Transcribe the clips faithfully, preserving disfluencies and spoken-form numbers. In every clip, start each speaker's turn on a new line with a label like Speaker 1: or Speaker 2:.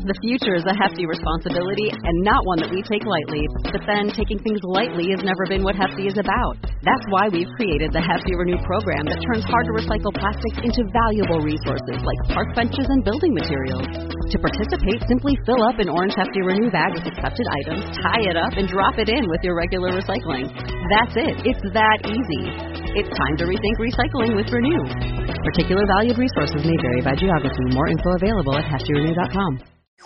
Speaker 1: The future is a hefty responsibility and not one that we take lightly. But then, taking things lightly has never been what Hefty is about. That's why we've created the Hefty Renew program that turns hard-to-recycle plastics into valuable resources like park benches and building materials. To participate, simply fill up an orange Hefty Renew bag with accepted items, tie it up, and drop it in with your regular recycling. That's it. It's that easy. It's time to rethink recycling with Renew. Particular valued resources may vary by geography. More info available at hefty renew dot com.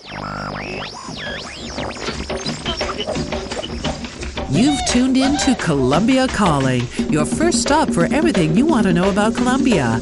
Speaker 2: You've tuned in to Colombia Calling, your first stop for everything you want to know about Colombia.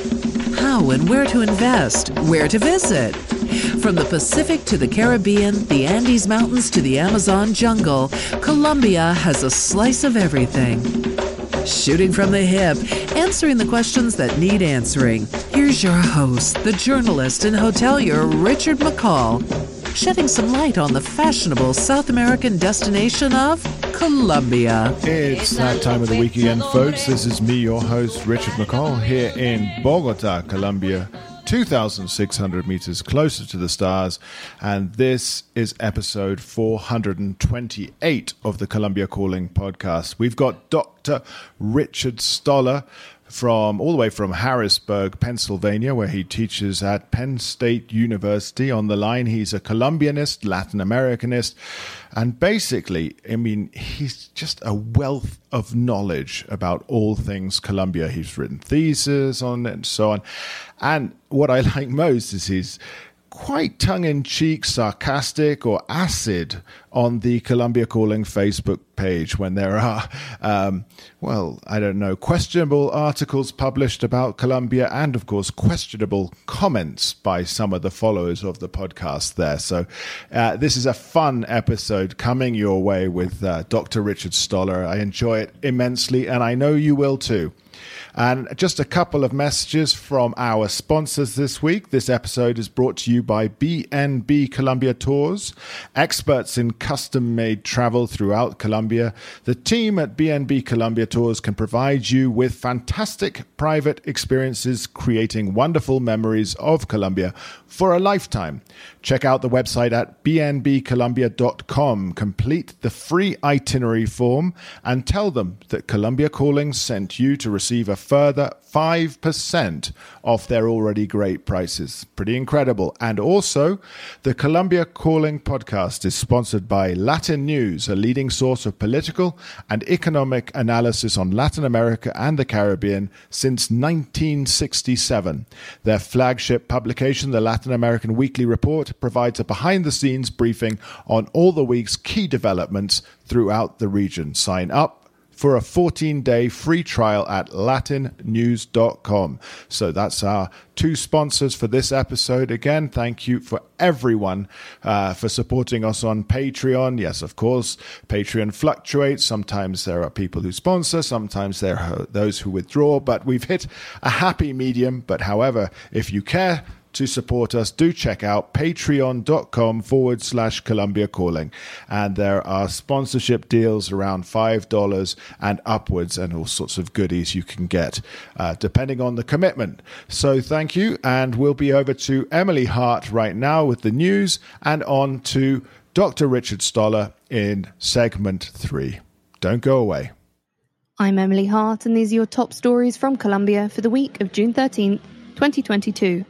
Speaker 2: How and where to invest, where to visit. From the Pacific to the Caribbean, the Andes Mountains to the Amazon jungle, Colombia has a slice of everything. Shooting from the hip, answering the questions that need answering. Here's your host, the journalist and hotelier Richard McCall, shedding some light on the fashionable South American destination of Colombia.
Speaker 3: It's that time of the week again, folks. This is me, your host, Richard McCall, here in Bogota, Colombia, two thousand six hundred meters closer to the stars, and this is episode four hundred twenty-eight of the Colombia Calling podcast. We've got Doctor Richard Stoller from all the way from Harrisburg, Pennsylvania, where he teaches at Penn State University. On the line, he's a Colombianist, Latin Americanist, and basically, I mean, he's just a wealth of knowledge about all things Colombia. He's written theses on it and so on. And what I like most is he's quite tongue-in-cheek, sarcastic, or acid on the Colombia Calling Facebook page when there are, um, well, I don't know, questionable articles published about Colombia and, of course, questionable comments by some of the followers of the podcast there. So uh, this is a fun episode coming your way with uh, Doctor Richard Stoller. I enjoy it immensely, and I know you will too. And just a couple of messages from our sponsors this week. This episode is brought to you by B and B Colombia Tours, experts in custom-made travel throughout Colombia. The team at B and B Colombia Tours can provide you with fantastic private experiences, creating wonderful memories of Colombia for a lifetime. Check out the website at b n b colombia dot com. Complete the free itinerary form and tell them that Colombia Calling sent you to receive a further five percent off their already great prices. Pretty incredible. And also, the Colombia Calling podcast is sponsored by Latin News, a leading source of political and economic analysis on Latin America and the Caribbean since nineteen sixty-seven. Their flagship publication, the Latin American Weekly Report, provides a behind-the-scenes briefing on all the week's key developments throughout the region. Sign up for a fourteen-day free trial at latin news dot com. So that's our two sponsors for this episode. Again, thank you for everyone uh, for supporting us on Patreon. Yes, of course, Patreon fluctuates. Sometimes there are people who sponsor, sometimes there are those who withdraw, but we've hit a happy medium. But however, if you care to support us, do check out patreon.com forward slash Colombia Calling. And there are sponsorship deals around five dollars and upwards, and all sorts of goodies you can get, uh, depending on the commitment. So thank you. And we'll be over to Emily Hart right now with the news, and on to Doctor Richard Stoller in segment three. Don't go away.
Speaker 4: I'm Emily Hart, and these are your top stories from Colombia for the week of June thirteenth, twenty twenty-two.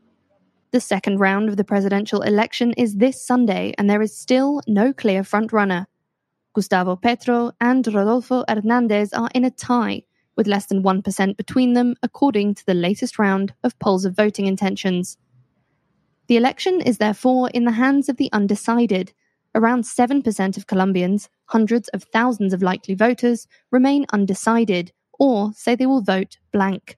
Speaker 4: The second round of the presidential election is this Sunday, and there is still no clear frontrunner. Gustavo Petro and Rodolfo Hernández are in a tie, with less than one percent between them, according to the latest round of polls of voting intentions. The election is therefore in the hands of the undecided. Around seven percent of Colombians, hundreds of thousands of likely voters, remain undecided or say they will vote blank.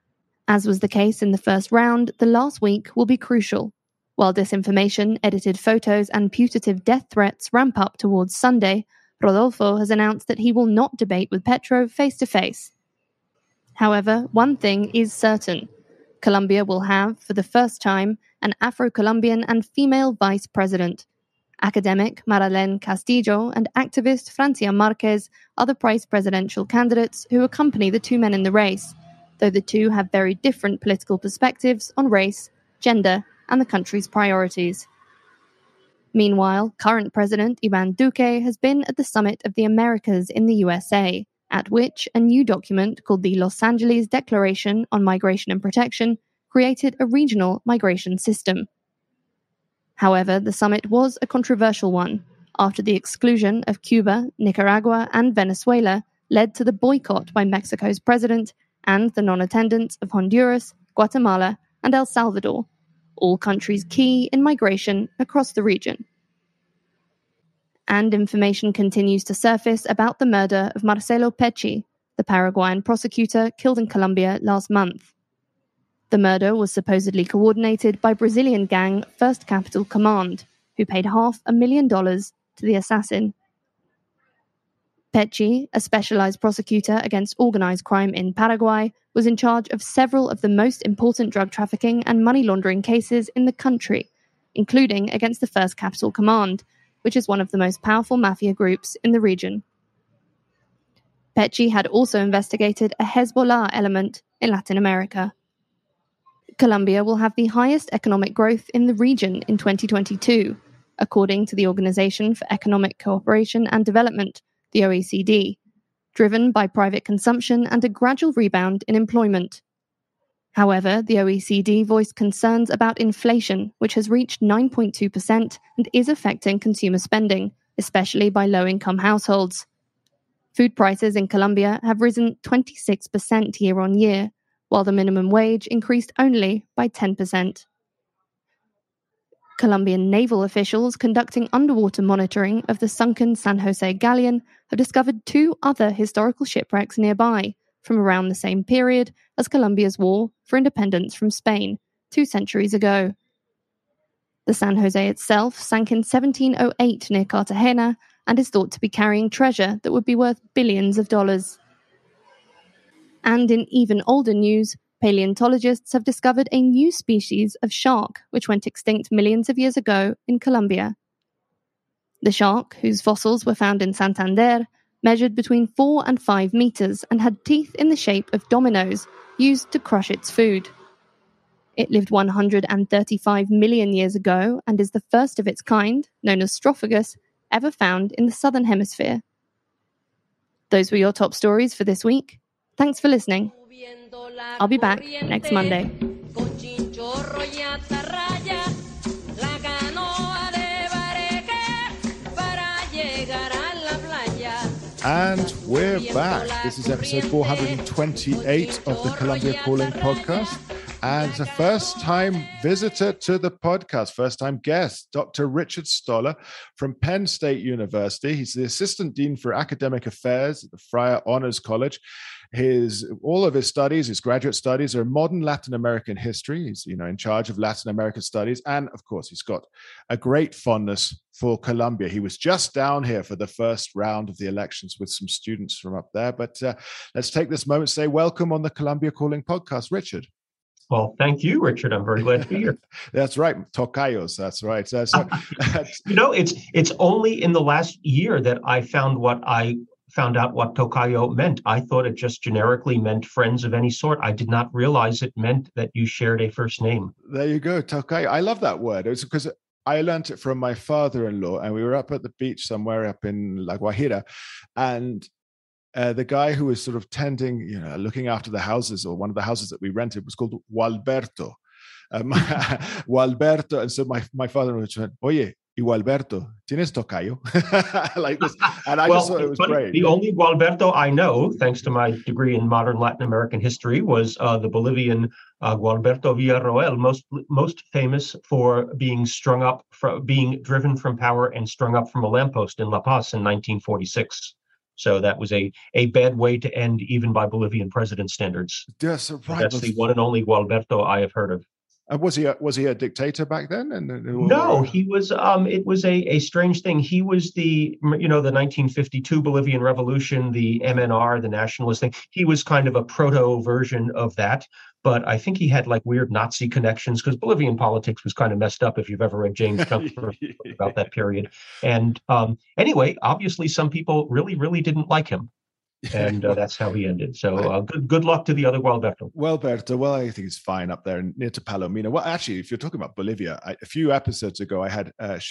Speaker 4: As was the case in the first round, the last week will be crucial. While disinformation, edited photos, and putative death threats ramp up towards Sunday, Rodolfo has announced that he will not debate with Petro face-to-face. However, one thing is certain. Colombia will have, for the first time, an Afro-Colombian and female vice president. Academic Maralén Castillo and activist Francia Marquez are the vice presidential candidates who accompany the two men in the race, though the two have very different political perspectives on race, gender, and the country's priorities. Meanwhile, current President Ivan Duque has been at the Summit of the Americas in the U S A, at which a new document called the Los Angeles Declaration on Migration and Protection created a regional migration system. However, the summit was a controversial one, after the exclusion of Cuba, Nicaragua, and Venezuela led to the boycott by Mexico's president and the non-attendance of Honduras, Guatemala, and El Salvador, all countries key in migration across the region. And information continues to surface about the murder of Marcelo Pecci, the Paraguayan prosecutor killed in Colombia last month. The murder was supposedly coordinated by Brazilian gang First Capital Command, who paid half a million dollars to the assassin. Pecci, a specialized prosecutor against organized crime in Paraguay, was in charge of several of the most important drug trafficking and money laundering cases in the country, including against the First Capital Command, which is one of the most powerful mafia groups in the region. Pecci had also investigated a Hezbollah element in Latin America. Colombia will have the highest economic growth in the region in twenty twenty-two, according to the Organization for Economic Cooperation and Development, the O E C D, driven by private consumption and a gradual rebound in employment. However, the O E C D voiced concerns about inflation, which has reached nine point two percent and is affecting consumer spending, especially by low-income households. Food prices in Colombia have risen twenty-six percent year on year, while the minimum wage increased only by ten percent. Colombian naval officials conducting underwater monitoring of the sunken San Jose galleon have discovered two other historical shipwrecks nearby, from around the same period as Colombia's war for independence from Spain, two centuries ago. The San Jose itself sank in seventeen oh eight near Cartagena and is thought to be carrying treasure that would be worth billions of dollars. And in even older news, paleontologists have discovered a new species of shark which went extinct millions of years ago in Colombia. The shark, whose fossils were found in Santander, measured between four and five meters and had teeth in the shape of dominoes used to crush its food. It lived one hundred thirty-five million years ago and is the first of its kind, known as Strophagus, ever found in the southern hemisphere. Those were your top stories for this week. Thanks for listening. I'll be back next Monday.
Speaker 3: And we're back. This is episode four hundred twenty-eight of the Colombia Calling podcast. And it's a first-time visitor to the podcast, first-time guest, Doctor Richard Stoller from Penn State University. He's the Assistant Dean for Academic Affairs at the Friar Honors College. His all of his studies, his graduate studies, are modern Latin American history. He's, you know, in charge of Latin American studies, and of course, he's got a great fondness for Colombia. He was just down here for the first round of the elections with some students from up there. But uh, let's take this moment to say welcome on the Colombia Calling podcast, Richard.
Speaker 5: Well, thank you, Richard. I'm very glad to be here.
Speaker 3: That's right, tocayos. That's right. Uh, so,
Speaker 5: you know, it's it's only in the last year that I found what I. found out what tocayo meant. I thought it just generically meant friends of any sort. I did not realize it meant that you shared a first name.
Speaker 3: There you go, tocayo. I love that word. It was because I learned it from my father-in-law, and we were up at the beach somewhere up in La Guajira, and uh, the guy who was sort of tending, you know, looking after the houses, or one of the houses that we rented, was called Gualberto. Um, Gualberto. And so my, my father-in-law went, oye, y Gualberto, ¿tienes tocayo? Like this. And I
Speaker 5: well,
Speaker 3: just thought it was
Speaker 5: funny.
Speaker 3: great.
Speaker 5: The only Gualberto I know, thanks to my degree in modern Latin American history, was uh, the Bolivian uh, Gualberto Villarroel, most most famous for being strung up, for being driven from power and strung up from a lamppost in La Paz in nineteen forty-six. So that was a, a bad way to end, even by Bolivian president standards.
Speaker 3: Yes, right.
Speaker 5: That's the one and only Gualberto I have heard of.
Speaker 3: Uh, was he a, was he a dictator back then? And uh,
Speaker 5: no, he was. Um, it was a, a strange thing. He was the you know the nineteen fifty-two Bolivian Revolution, the M N R, the nationalist thing. He was kind of a proto version of that. But I think he had like weird Nazi connections because Bolivian politics was kind of messed up. If you've ever read James Comfort about that period. And um, anyway, obviously, some people really, really didn't like him. And uh, that's how he ended. So uh, good good luck to the other Gualberto.
Speaker 3: Gualberto, well, I think he's fine up there near to Palomino. Well, actually, if you're talking about Bolivia, I, a few episodes ago, I had uh, Chef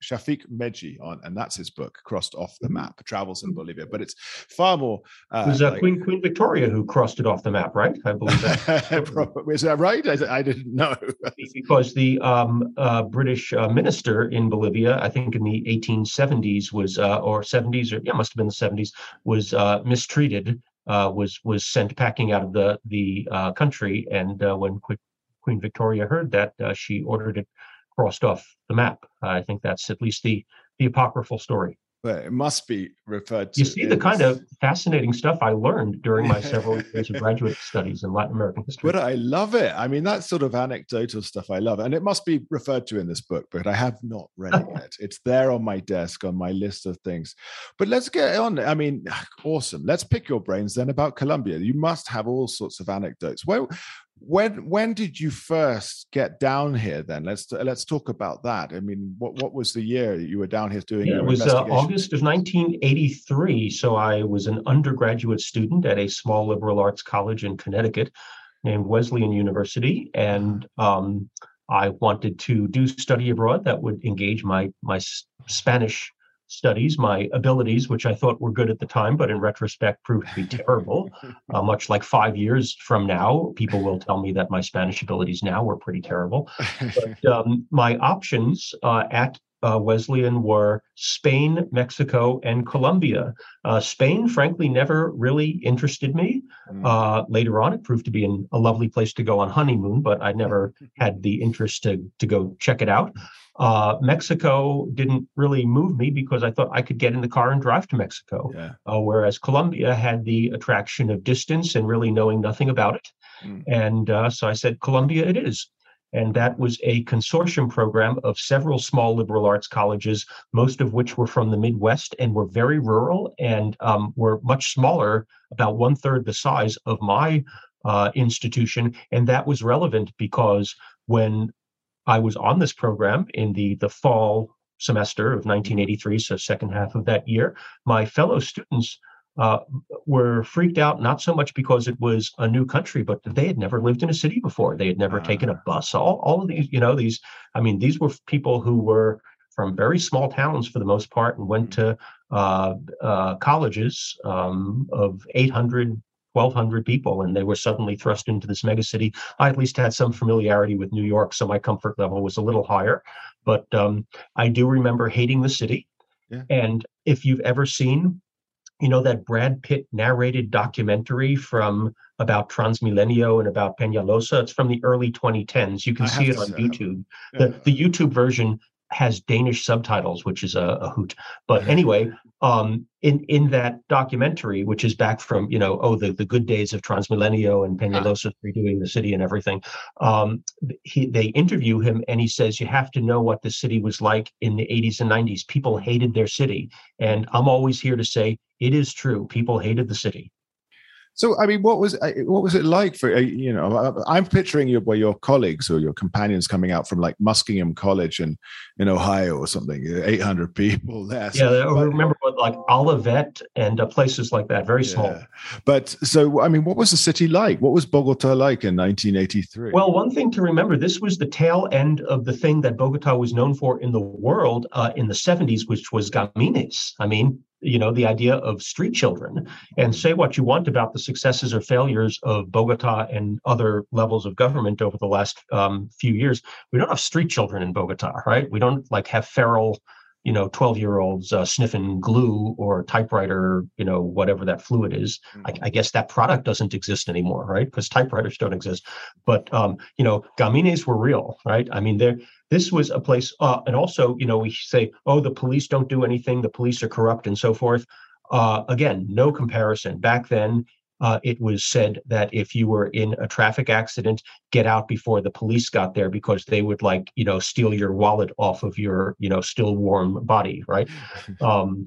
Speaker 3: Shafiq Meji on, and that's his book, Crossed Off the Map, Travels in Bolivia. But it's far more. Uh,
Speaker 5: it was uh,
Speaker 3: like,
Speaker 5: Queen Queen Victoria who crossed it off the map, right? I believe that.
Speaker 3: Is that right? I, I didn't know.
Speaker 5: Because the um, uh, British uh, minister in Bolivia, I think in the eighteen seventies was, uh, or seventies, or yeah, must have been the seventies, was uh, mistreated. Uh, was was sent packing out of the the uh, country, and uh, when Qu- Queen Victoria heard that, uh, she ordered it crossed off the map. Uh, I think that's at least the the apocryphal story.
Speaker 3: But it must be referred to.
Speaker 5: You see the kind of fascinating stuff I learned during my several years of graduate studies in Latin American history.
Speaker 3: But I love it. I mean, that sort of anecdotal stuff I love. And it must be referred to in this book, but I have not read it yet. It's there on my desk, on my list of things. But let's get on. I mean, awesome. Let's pick your brains then about Colombia. You must have all sorts of anecdotes. Well, When when did you first get down here? Then let's let's talk about that. I mean, what what was the year you were down here doing?
Speaker 5: Yeah,
Speaker 3: your
Speaker 5: it was uh, August of nineteen eighty-three. So I was an undergraduate student at a small liberal arts college in Connecticut named Wesleyan University, and um, I wanted to do study abroad that would engage my my Spanish studies, my abilities, which I thought were good at the time, but in retrospect proved to be terrible. Uh, much like five years from now, people will tell me that my Spanish abilities now were pretty terrible. But um, my options uh, at uh, Wesleyan were Spain, Mexico, and Colombia. Uh, Spain, frankly, never really interested me. Uh, later on, it proved to be an, a lovely place to go on honeymoon, but I never had the interest to, to go check it out. Uh, Mexico didn't really move me because I thought I could get in the car and drive to Mexico. Yeah. Uh, whereas Colombia had the attraction of distance and really knowing nothing about it. Mm. And uh, so I said, Colombia it is. And that was a consortium program of several small liberal arts colleges, most of which were from the Midwest and were very rural and um, were much smaller, about one third the size of my uh, institution. And that was relevant because when I was on this program in the, the fall semester of nineteen eighty-three, so second half of that year, my fellow students uh, were freaked out, not so much because it was a new country, but they had never lived in a city before. They had never uh, taken a bus. All, all of these, you know, these, I mean, these were people who were from very small towns for the most part and went to uh, uh, colleges um, of eight hundred, twelve hundred people, and they were suddenly thrust into this megacity. I at least had some familiarity with New York, so my comfort level was a little higher. But um, I do remember hating the city. Yeah. And if you've ever seen, you know, that Brad Pitt narrated documentary from about Transmilenio and about Peñalosa, it's from the early twenty tens. You can see it on YouTube. Yeah. The, the YouTube version has Danish subtitles, which is a, a hoot. But anyway, um, in, in that documentary, which is back from, you know, oh, the, the good days of Transmilenio and Peñalosa redoing the city and everything, um, he, they interview him and he says, you have to know what the city was like in the eighties and nineties. People hated their city. And I'm always here to say, it is true. People hated the city.
Speaker 3: So, I mean, what was what was it like for, you know, I'm picturing your, well, your colleagues or your companions coming out from like Muskingum College in, in Ohio or something, eight hundred people there.
Speaker 5: Yeah, so, I remember what, like Olivet and uh, places like that, very yeah. small.
Speaker 3: But so, I mean, what was the city like? What was Bogota like in nineteen eighty-three?
Speaker 5: Well, one thing to remember, this was the tail end of the thing that Bogota was known for in the world uh, in the seventies, which was gamines. I mean, you know, the idea of street children. And say what you want about the successes or failures of Bogota and other levels of government over the last um, few years. We don't have street children in Bogota, right? We don't like have feral, you know, twelve-year-olds uh, sniffing glue or typewriter, you know, whatever that fluid is. Mm-hmm. I, I guess that product doesn't exist anymore, right? Because typewriters don't exist. But, um, you know, gamines were real, right? I mean, they're This was a place, uh, and also, you know, we say, oh, the police don't do anything, the police are corrupt and so forth. Uh, again, no comparison. Back then, uh, it was said that if you were in a traffic accident, get out before the police got there because they would, like, you know, steal your wallet off of your, you know, still warm body, right? um,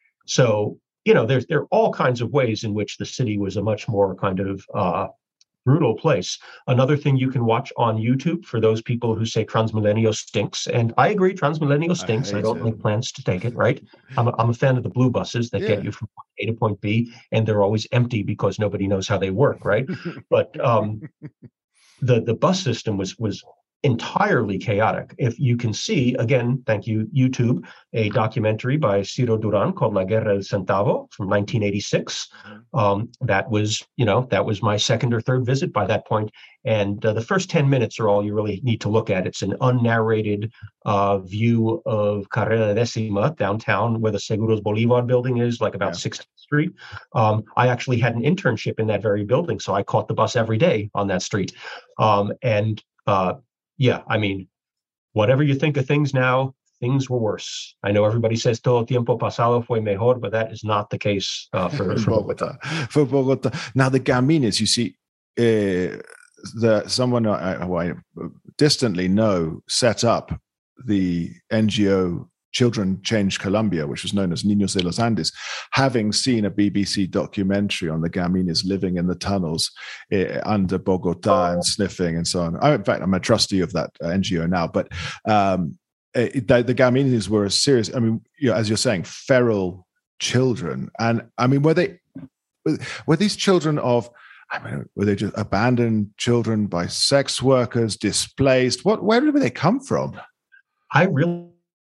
Speaker 5: so, you know, there's there are all kinds of ways in which the city was a much more kind of uh, brutal place. Another thing you can watch on YouTube for those people who say Transmilenio stinks. And I agree, Transmilenio stinks. I, I don't it. make plans to take it, right? I'm a, I'm a fan of the blue buses that yeah. get you from point A to point B, and they're always empty because nobody knows how they work, right? But um, the, the bus system was was entirely chaotic. If you can see, again, thank you, YouTube, a documentary by Ciro Duran called La Guerra del Centavo from nineteen eighty-six. Um, that was, you know, that was my second or third visit by that point. And uh, the first ten minutes are all you really need to look at. It's an unnarrated uh, view of Carrera Decima downtown, where the Seguros Bolivar building is, like about yeah. sixteenth Street. Um, I actually had an internship in that very building, so I caught the bus every day on that street. Um, and uh, yeah, I mean, whatever you think of things now, things were worse. I know everybody says todo tiempo pasado fue mejor, but that is not the case uh, for, for Bogota.
Speaker 3: For Bogota. Now, the Gamines, you see, uh, the someone I, who I distantly know set up the N G O Children Change Colombia, which was known as Niños de los Andes, having seen a B B C documentary on the Gamines living in the tunnels uh, under Bogota and sniffing and so on. I, in fact, I'm a trustee of that uh, N G O now, but um, it, the, the Gamines were a serious, I mean, you know, as you're saying, feral children. And I mean, were they, were these children of, I mean, were they just abandoned children by sex workers, displaced? What, where did they come from?
Speaker 5: I really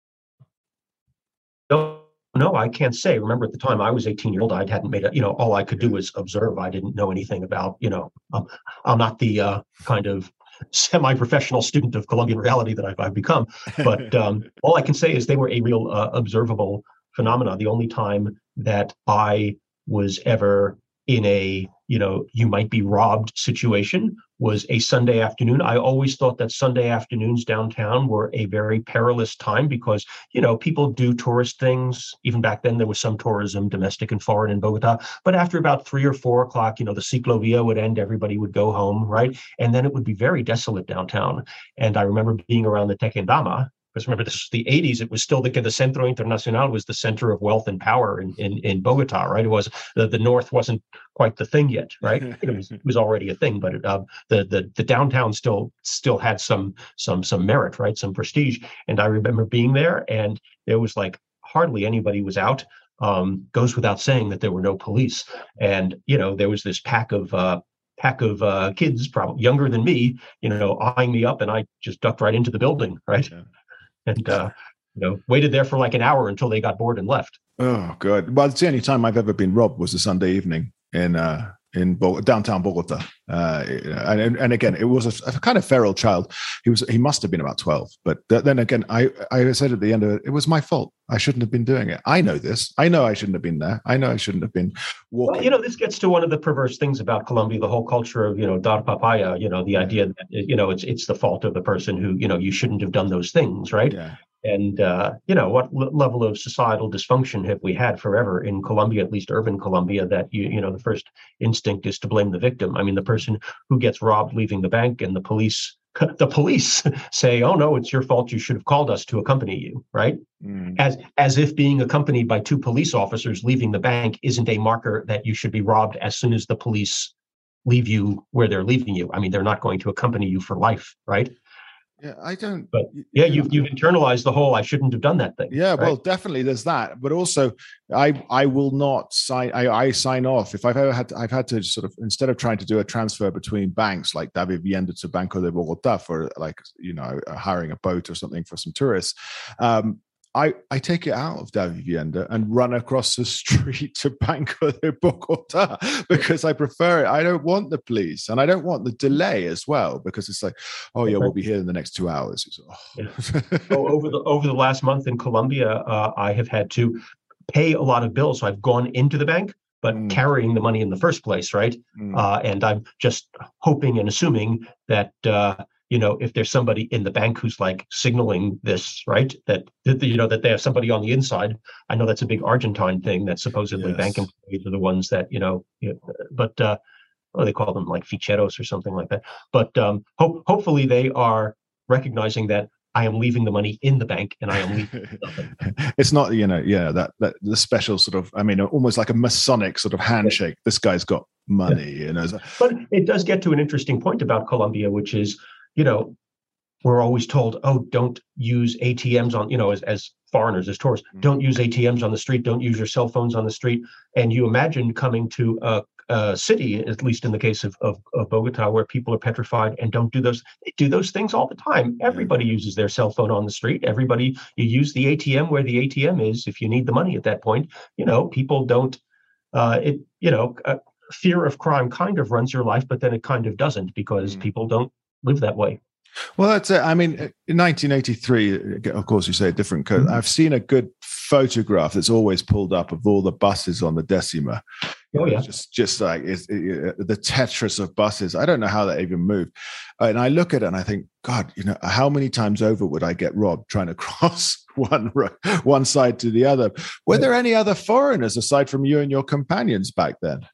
Speaker 5: don't know. I can't say. Remember, at the time I was eighteen years old, I hadn't made a, you know, all I could do was observe. I didn't know anything about, you know, um, I'm not the uh, kind of semi-professional student of Colombian reality that I've, I've become. But um, all I can say is they were a real uh, observable phenomena. The only time that I was ever in a, you know, you might be robbed situation was a Sunday afternoon. I always thought that Sunday afternoons downtown were a very perilous time because, you know, people do tourist things. Even back then, there was some tourism, domestic and foreign, in Bogota. But after about three or four o'clock, you know, the ciclovia would end, everybody would go home, right? And then it would be very desolate downtown. And I remember being around the Tequendama, because remember, this was the eighties. It was still the, the Centro Internacional was the center of wealth and power in, in, in Bogota, right? It was the, the North wasn't quite the thing yet, right? It was, it was already a thing, but it, uh, the the the downtown still still had some some some merit, right? Some prestige. And I remember being there, and there was like hardly anybody was out. Um, goes without saying that there were no police, and you know there was this pack of. Uh, pack of uh, kids, probably younger than me, you know, eyeing me up, and I just ducked right into the building, right? Yeah. And, uh, you know, waited there for like an hour until they got bored and left.
Speaker 3: Oh, good. Well, it's the only time I've ever been robbed was a Sunday evening in uh, in Bo- downtown Bogota. Uh, and, and again, it was a, a kind of feral child. He was he must have been about twelve. But th- then again, I, I said at the end of it, it was my fault. I shouldn't have been doing it. I know this. I know I shouldn't have been there. I know I shouldn't have been walking.
Speaker 5: Well, you know, this gets to one of the perverse things about Colombia, the whole culture of, you know, dar papaya, you know, the idea that, you know, it's it's the fault of the person who, you know, you shouldn't have done those things, right? Yeah. And, uh, you know, what l- level of societal dysfunction have we had forever in Colombia, at least urban Colombia, that, you you know, the first instinct is to blame the victim. I mean, the person who gets robbed leaving the bank and the police the police say, oh, no, it's your fault. You should have called us to accompany you, right? Mm. As as if being accompanied by two police officers leaving the bank isn't a marker that you should be robbed as soon as the police leave you where they're leaving you. I mean, they're not going to accompany you for life, right?
Speaker 3: Yeah, I don't.
Speaker 5: But yeah, you've you've internalized the whole "I shouldn't have done that" thing.
Speaker 3: Yeah,
Speaker 5: right?
Speaker 3: Well, definitely there's that. But also, I I will not sign. I, I sign off if I've ever had. To, I've had to sort of instead of trying to do a transfer between banks like Davivienda to Banco de Bogota for like you know hiring a boat or something for some tourists. Um, I, I take it out of Davivienda and run across the street to Banco de Bogota because I prefer it. I don't want the police and I don't want the delay as well because it's like, oh yeah, we'll be here in the next two hours. It's, oh.
Speaker 5: Yeah. oh, over the over the last month in Colombia, uh, I have had to pay a lot of bills. So I've gone into the bank, but mm. carrying the money in the first place, right? Mm. Uh, and I'm just hoping and assuming that. Uh, You know, if there's somebody in the bank who's like signaling this, right, that, that you know that they have somebody on the inside. I know that's a big Argentine thing that supposedly yes. bank employees are the ones that you know, you know but uh, oh, they call them like ficheros or something like that. But um, hope hopefully they are recognizing that I am leaving the money in the bank and I am leaving nothing.
Speaker 3: It's not, you know, yeah, that that the special sort of, I mean, almost like a Masonic sort of handshake. This guy's got money, yeah. you know.
Speaker 5: But it does get to an interesting point about Colombia, which is. You know, we're always told, oh, don't use A T Ms on, you know, as, as foreigners, as tourists, mm-hmm. don't use A T Ms on the street, don't use your cell phones on the street. And you imagine coming to a, uh, city, at least in the case of, of, of Bogota, where people are petrified and don't do those. They do those things all the time. Everybody uses their cell phone on the street. Everybody, you use the A T M where the A T M is if you need the money at that point. You know, people don't, uh, it, you know, uh, fear of crime kind of runs your life, but then it kind of doesn't because mm. people don't live that way.
Speaker 3: Well, that's it. I mean, in nineteen eighty-three, of course, you say a different code. Mm-hmm. I've seen a good photograph that's always pulled up of all the buses on the Decima.
Speaker 5: Oh, yeah.
Speaker 3: Just, just like it's, it, the Tetris of buses. I don't know how that even moved. And I look at it and I think, God, you know, how many times over would I get robbed trying to cross one one side to the other? Were there any other foreigners aside from you and your companions back then?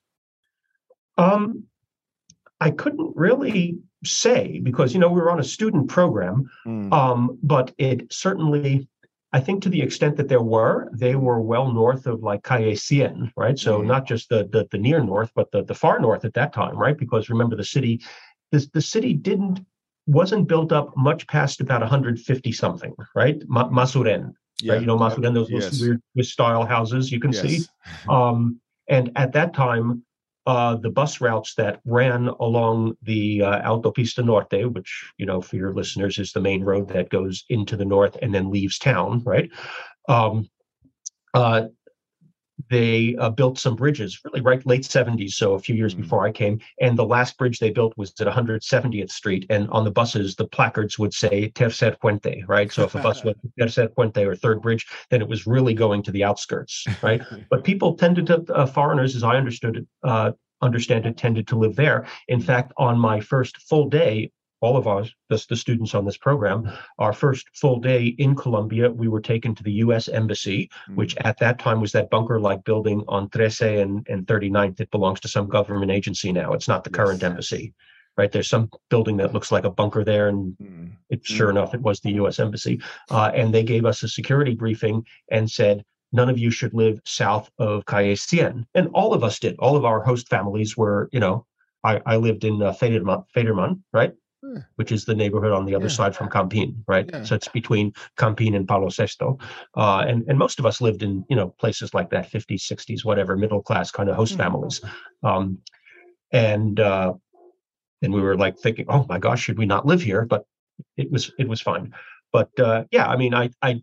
Speaker 5: Um, I couldn't really say because, you know, we were on a student program, mm. um, but it certainly, I think to the extent that there were, they were well north of like Calle Cien, right? So mm. not just the, the the near north, but the, the far north at that time, right? Because remember the city, this, the city didn't, wasn't built up much past about one hundred fifty something, right? Ma- Masuren, yeah. right? You know, Masuren, those, those yes. weird, weird style houses you can yes. see. Um, and at that time, Uh, the bus routes that ran along the uh, Autopista Norte, which, you know, for your listeners is the main road that goes into the north and then leaves town, right? Um, uh, they uh, built some bridges, really right late seventies, so a few years mm-hmm. before I came. And the last bridge they built was at one hundred seventieth Street. And on the buses, the placards would say Tercer Puente, right? So if a bus went to Tercer Puente or Third Bridge, then it was really going to the outskirts, right? But people tended to, uh, foreigners, as I understood it, uh, understand it, tended to live there. In fact, on my first full day, all of us, the, the students on this program, our first full day in Colombia, we were taken to the U S Embassy, mm-hmm. which at that time was that bunker-like building on thirteen and, and thirty-ninth. It belongs to some government agency now. It's not the yes. current embassy, right? There's some building that looks like a bunker there, and mm-hmm. it, sure enough, it was the U S Embassy. Uh, and they gave us a security briefing and said, none of you should live south of Calle Cien. And all of us did. All of our host families were, you know, I, I lived in uh, Federman, Federman, right? Yeah. Which is the neighborhood on the other yeah. side from Campín, right? Yeah. So it's between Campín and Palo Sesto. Uh, and, and most of us lived in, you know, places like that, fifties, sixties, whatever, middle class kind of host mm-hmm. families. Um, and uh, and we were like thinking, oh my gosh, should we not live here? But it was it was fine. But uh, yeah, I mean, I I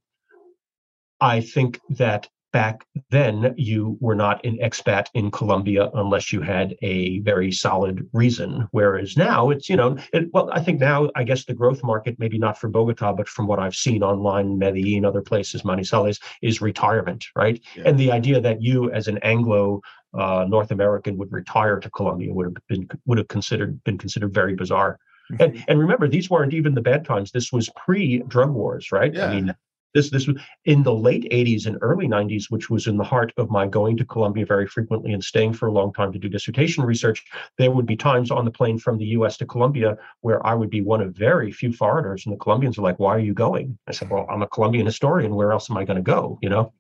Speaker 5: I think that back then you were not an expat in Colombia unless you had a very solid reason. Whereas now it's, you know, it, well, I think now, I guess the growth market, maybe not for Bogota, but from what I've seen online, Medellin, other places, Manizales, is retirement, right? Yeah. And the idea that you as an Anglo uh, North American would retire to Colombia would have been, would have considered, been considered very bizarre. Mm-hmm. And, and remember, these weren't even the bad times. This was pre-drug wars, right?
Speaker 3: Yeah.
Speaker 5: I mean, This this was in the late eighties and early nineties, which was in the heart of my going to Colombia very frequently and staying for a long time to do dissertation research. There would be times on the plane from the U S to Colombia where I would be one of very few foreigners, and the Colombians were like, "Why are you going?" I said, "Well, I'm a Colombian historian. Where else am I going to go?" You know.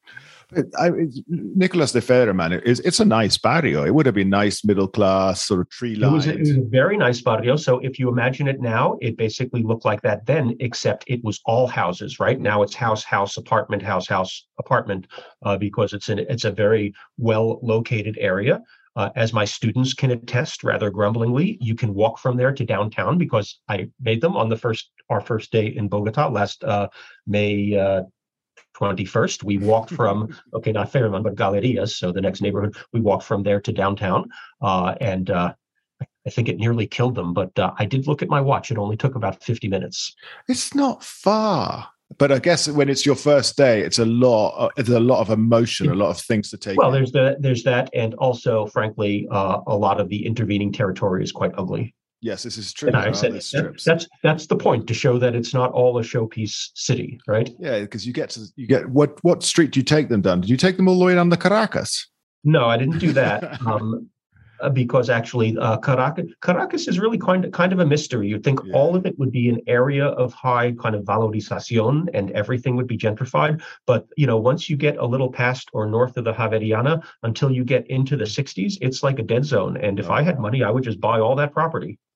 Speaker 3: I, Nicolas de Federman, it's, it's a nice barrio. It would have been nice, middle class, sort of tree lined.
Speaker 5: It was, a, it was a very nice barrio. So if you imagine it now, it basically looked like that then, except it was all houses, right? Now it's house, house, apartment, house, house, apartment, uh, because it's an, it's a very well located area. Uh, as my students can attest, rather grumblingly, you can walk from there to downtown because I made them on the first our first day in Bogota last uh, May uh, twenty-first. We walked from, okay, not Fairmont, but Galerias, so the next neighborhood. We walked from there to downtown, uh, and uh, I think it nearly killed them. But uh, I did look at my watch. It only took about fifty minutes.
Speaker 3: It's not far. But I guess when it's your first day, it's a lot. It's a lot of emotion, a lot of things to take.
Speaker 5: Well,
Speaker 3: in.
Speaker 5: there's the, there's that, and also, frankly, uh, a lot of the intervening territory is quite ugly.
Speaker 3: Yes, this is true.
Speaker 5: And I said that, that's that's the point, to show that it's not all a showpiece city, right?
Speaker 3: Yeah, because you get to you get what what street do you take them down? Did you take them all the way down to Caracas?
Speaker 5: No, I didn't do that. um, because actually, uh, Caracas Caracas is really kind of kind of a mystery. You'd think yeah. all of it would be an area of high kind of valorización and everything would be gentrified. But you know, once you get a little past or north of the Javeriana, until you get into the sixties, it's like a dead zone. And if oh. I had money, I would just buy all that property.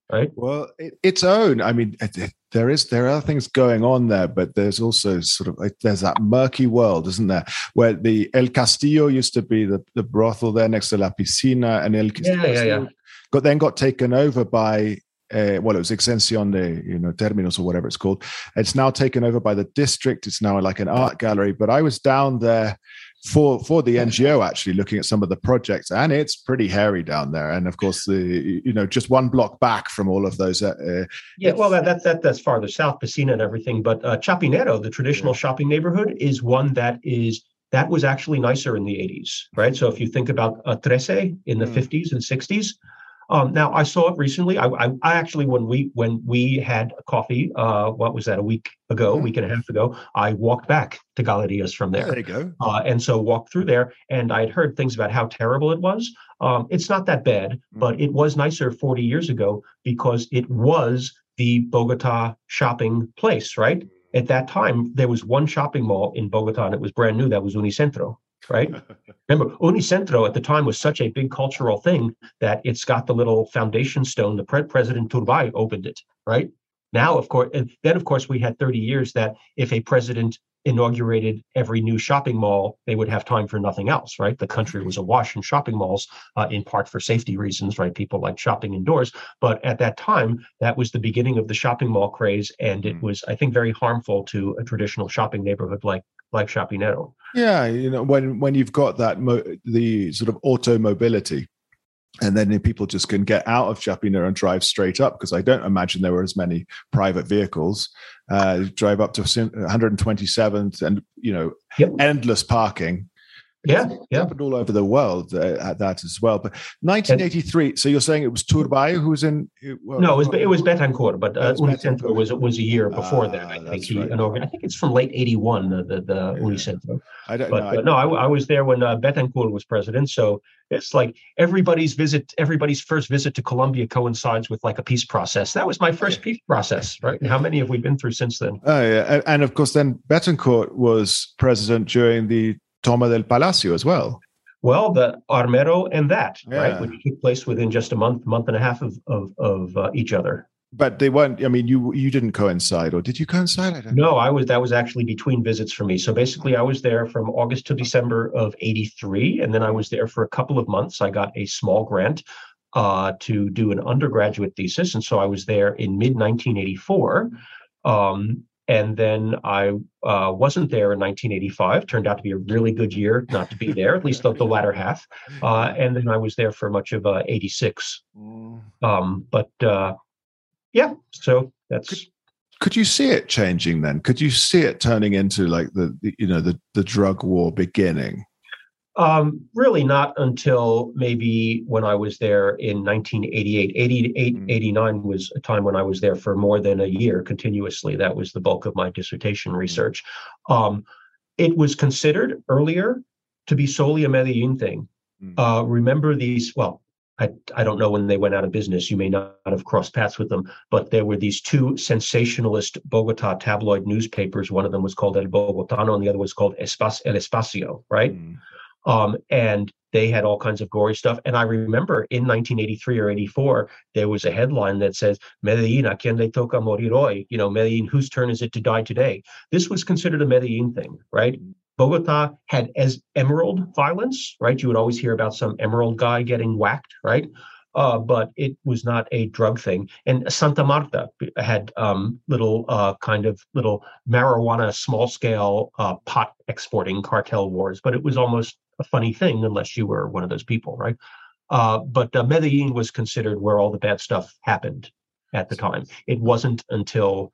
Speaker 5: right?
Speaker 3: Well, it, its own. I mean, it, it, there is there are things going on there, but there's also sort of like there's that murky world, isn't there? Where the El Castillo used to be the, the brothel there next to La Piscina, and El Castillo
Speaker 5: yeah, yeah, yeah.
Speaker 3: got then got taken over by uh, well, it was Extensión de you know Términos or whatever it's called. It's now taken over by the district. It's now like an art gallery. But I was down there for for the N G O actually looking at some of the projects, and it's pretty hairy down there. And of course, the you know just one block back from all of those. Uh,
Speaker 5: yeah, well, that, that that that's farther south, Piscina and everything. But uh, Chapinero, the traditional yeah. shopping neighborhood, is one that is that was actually nicer in the eighties, right? So if you think about uh, Trece in the mm. fifties and sixties. Um, now I saw it recently. I, I, I actually, when we when we had coffee, uh, what was that, a week ago, a week and a half ago, I walked back to Galerías from there.
Speaker 3: There you go.
Speaker 5: Uh, and so walked through there, and I had heard things about how terrible it was. Um, it's not that bad, mm. but it was nicer forty years ago because it was the Bogota shopping place, right? At that time, there was one shopping mall in Bogota, and it was brand new. That was Unicentro. Right. Remember, Unicentro at the time was such a big cultural thing that it's got the little foundation stone. The pre- President Turbay opened it. Right now, of course, and then, of course, we had thirty years that if a president inaugurated every new shopping mall, they would have time for nothing else. Right. The country was awash in shopping malls, uh, in part for safety reasons. Right. People like shopping indoors. But at that time, that was the beginning of the shopping mall craze. And it was, I think, very harmful to a traditional shopping neighborhood like like Chapinero.
Speaker 3: Yeah, you know, when when you've got that mo- the sort of auto mobility, and then people just can get out of Chapinero and drive straight up, because I don't imagine there were as many private vehicles. Uh, drive up to one hundred twenty-seventh, and you know,
Speaker 5: yep.
Speaker 3: endless parking.
Speaker 5: Yeah,
Speaker 3: it's
Speaker 5: yeah.
Speaker 3: happened all over the world uh, at that as well. But nineteen eighty-three. And, so you're saying it was Turbay who was in?
Speaker 5: Well, no, it was it was Betancourt, but uh, Unicentro was was a year before uh, that. I think he right. inaugurated. I think it's from late eighty-one. The the, the yeah. Unicentro.
Speaker 3: I don't
Speaker 5: but,
Speaker 3: know.
Speaker 5: But, no, I, I was there when uh, Betancourt was president. So it's like everybody's visit, everybody's first visit to Colombia coincides with like a peace process. That was my first peace process, right? And how many have we been through since then?
Speaker 3: Oh yeah, and, and of course, then Betancourt was president during the Toma del Palacio as well.
Speaker 5: Well, the Armero and that,
Speaker 3: yeah.
Speaker 5: right, which took place within just a month, month and a half of of, of uh, each other.
Speaker 3: But they weren't. I mean, you you didn't coincide, or did you coincide? I don't
Speaker 5: no,
Speaker 3: know.
Speaker 5: I was. That was actually between visits for me. So basically, I was there from August to December of eighty-three, and then I was there for a couple of months. I got a small grant uh, to do an undergraduate thesis, and so I was there in mid nineteen eighty-four. Um, And then I uh, wasn't there in nineteen eighty-five. Turned out to be a really good year not to be there, at least the, the latter half. Uh, and then I was there for much of uh, eighty-six. Um, but uh, yeah, so that's.
Speaker 3: Could, could you see it changing then? Could you see it turning into like the, the you know the the drug war beginning?
Speaker 5: Um, really not until maybe when I was there in nineteen eighty-eight. eighty-eight, eighty-nine was a time when I was there for more than a year continuously. That was the bulk of my dissertation research. Um, it was considered earlier to be solely a Medellin thing. Uh, remember these, well, I, I don't know when they went out of business. You may not have crossed paths with them, but there were these two sensationalist Bogota tabloid newspapers. One of them was called El Bogotano and the other was called Espac- El Espacio, right? Mm. Um, and they had all kinds of gory stuff. And I remember in nineteen eighty-three or eighty-four, there was a headline that says, Medellin, ¿a quién le toca morir hoy? You know, Medellin, whose turn is it to die today? This was considered a Medellin thing, right? Bogota had as emerald violence, right? You would always hear about some emerald guy getting whacked, right? Uh, but it was not a drug thing. And Santa Marta had um, little uh, kind of little marijuana, small scale uh, pot exporting cartel wars, but it was almost a funny thing unless you were one of those people, right? Uh, but uh, Medellin was considered where all the bad stuff happened at the time. It wasn't until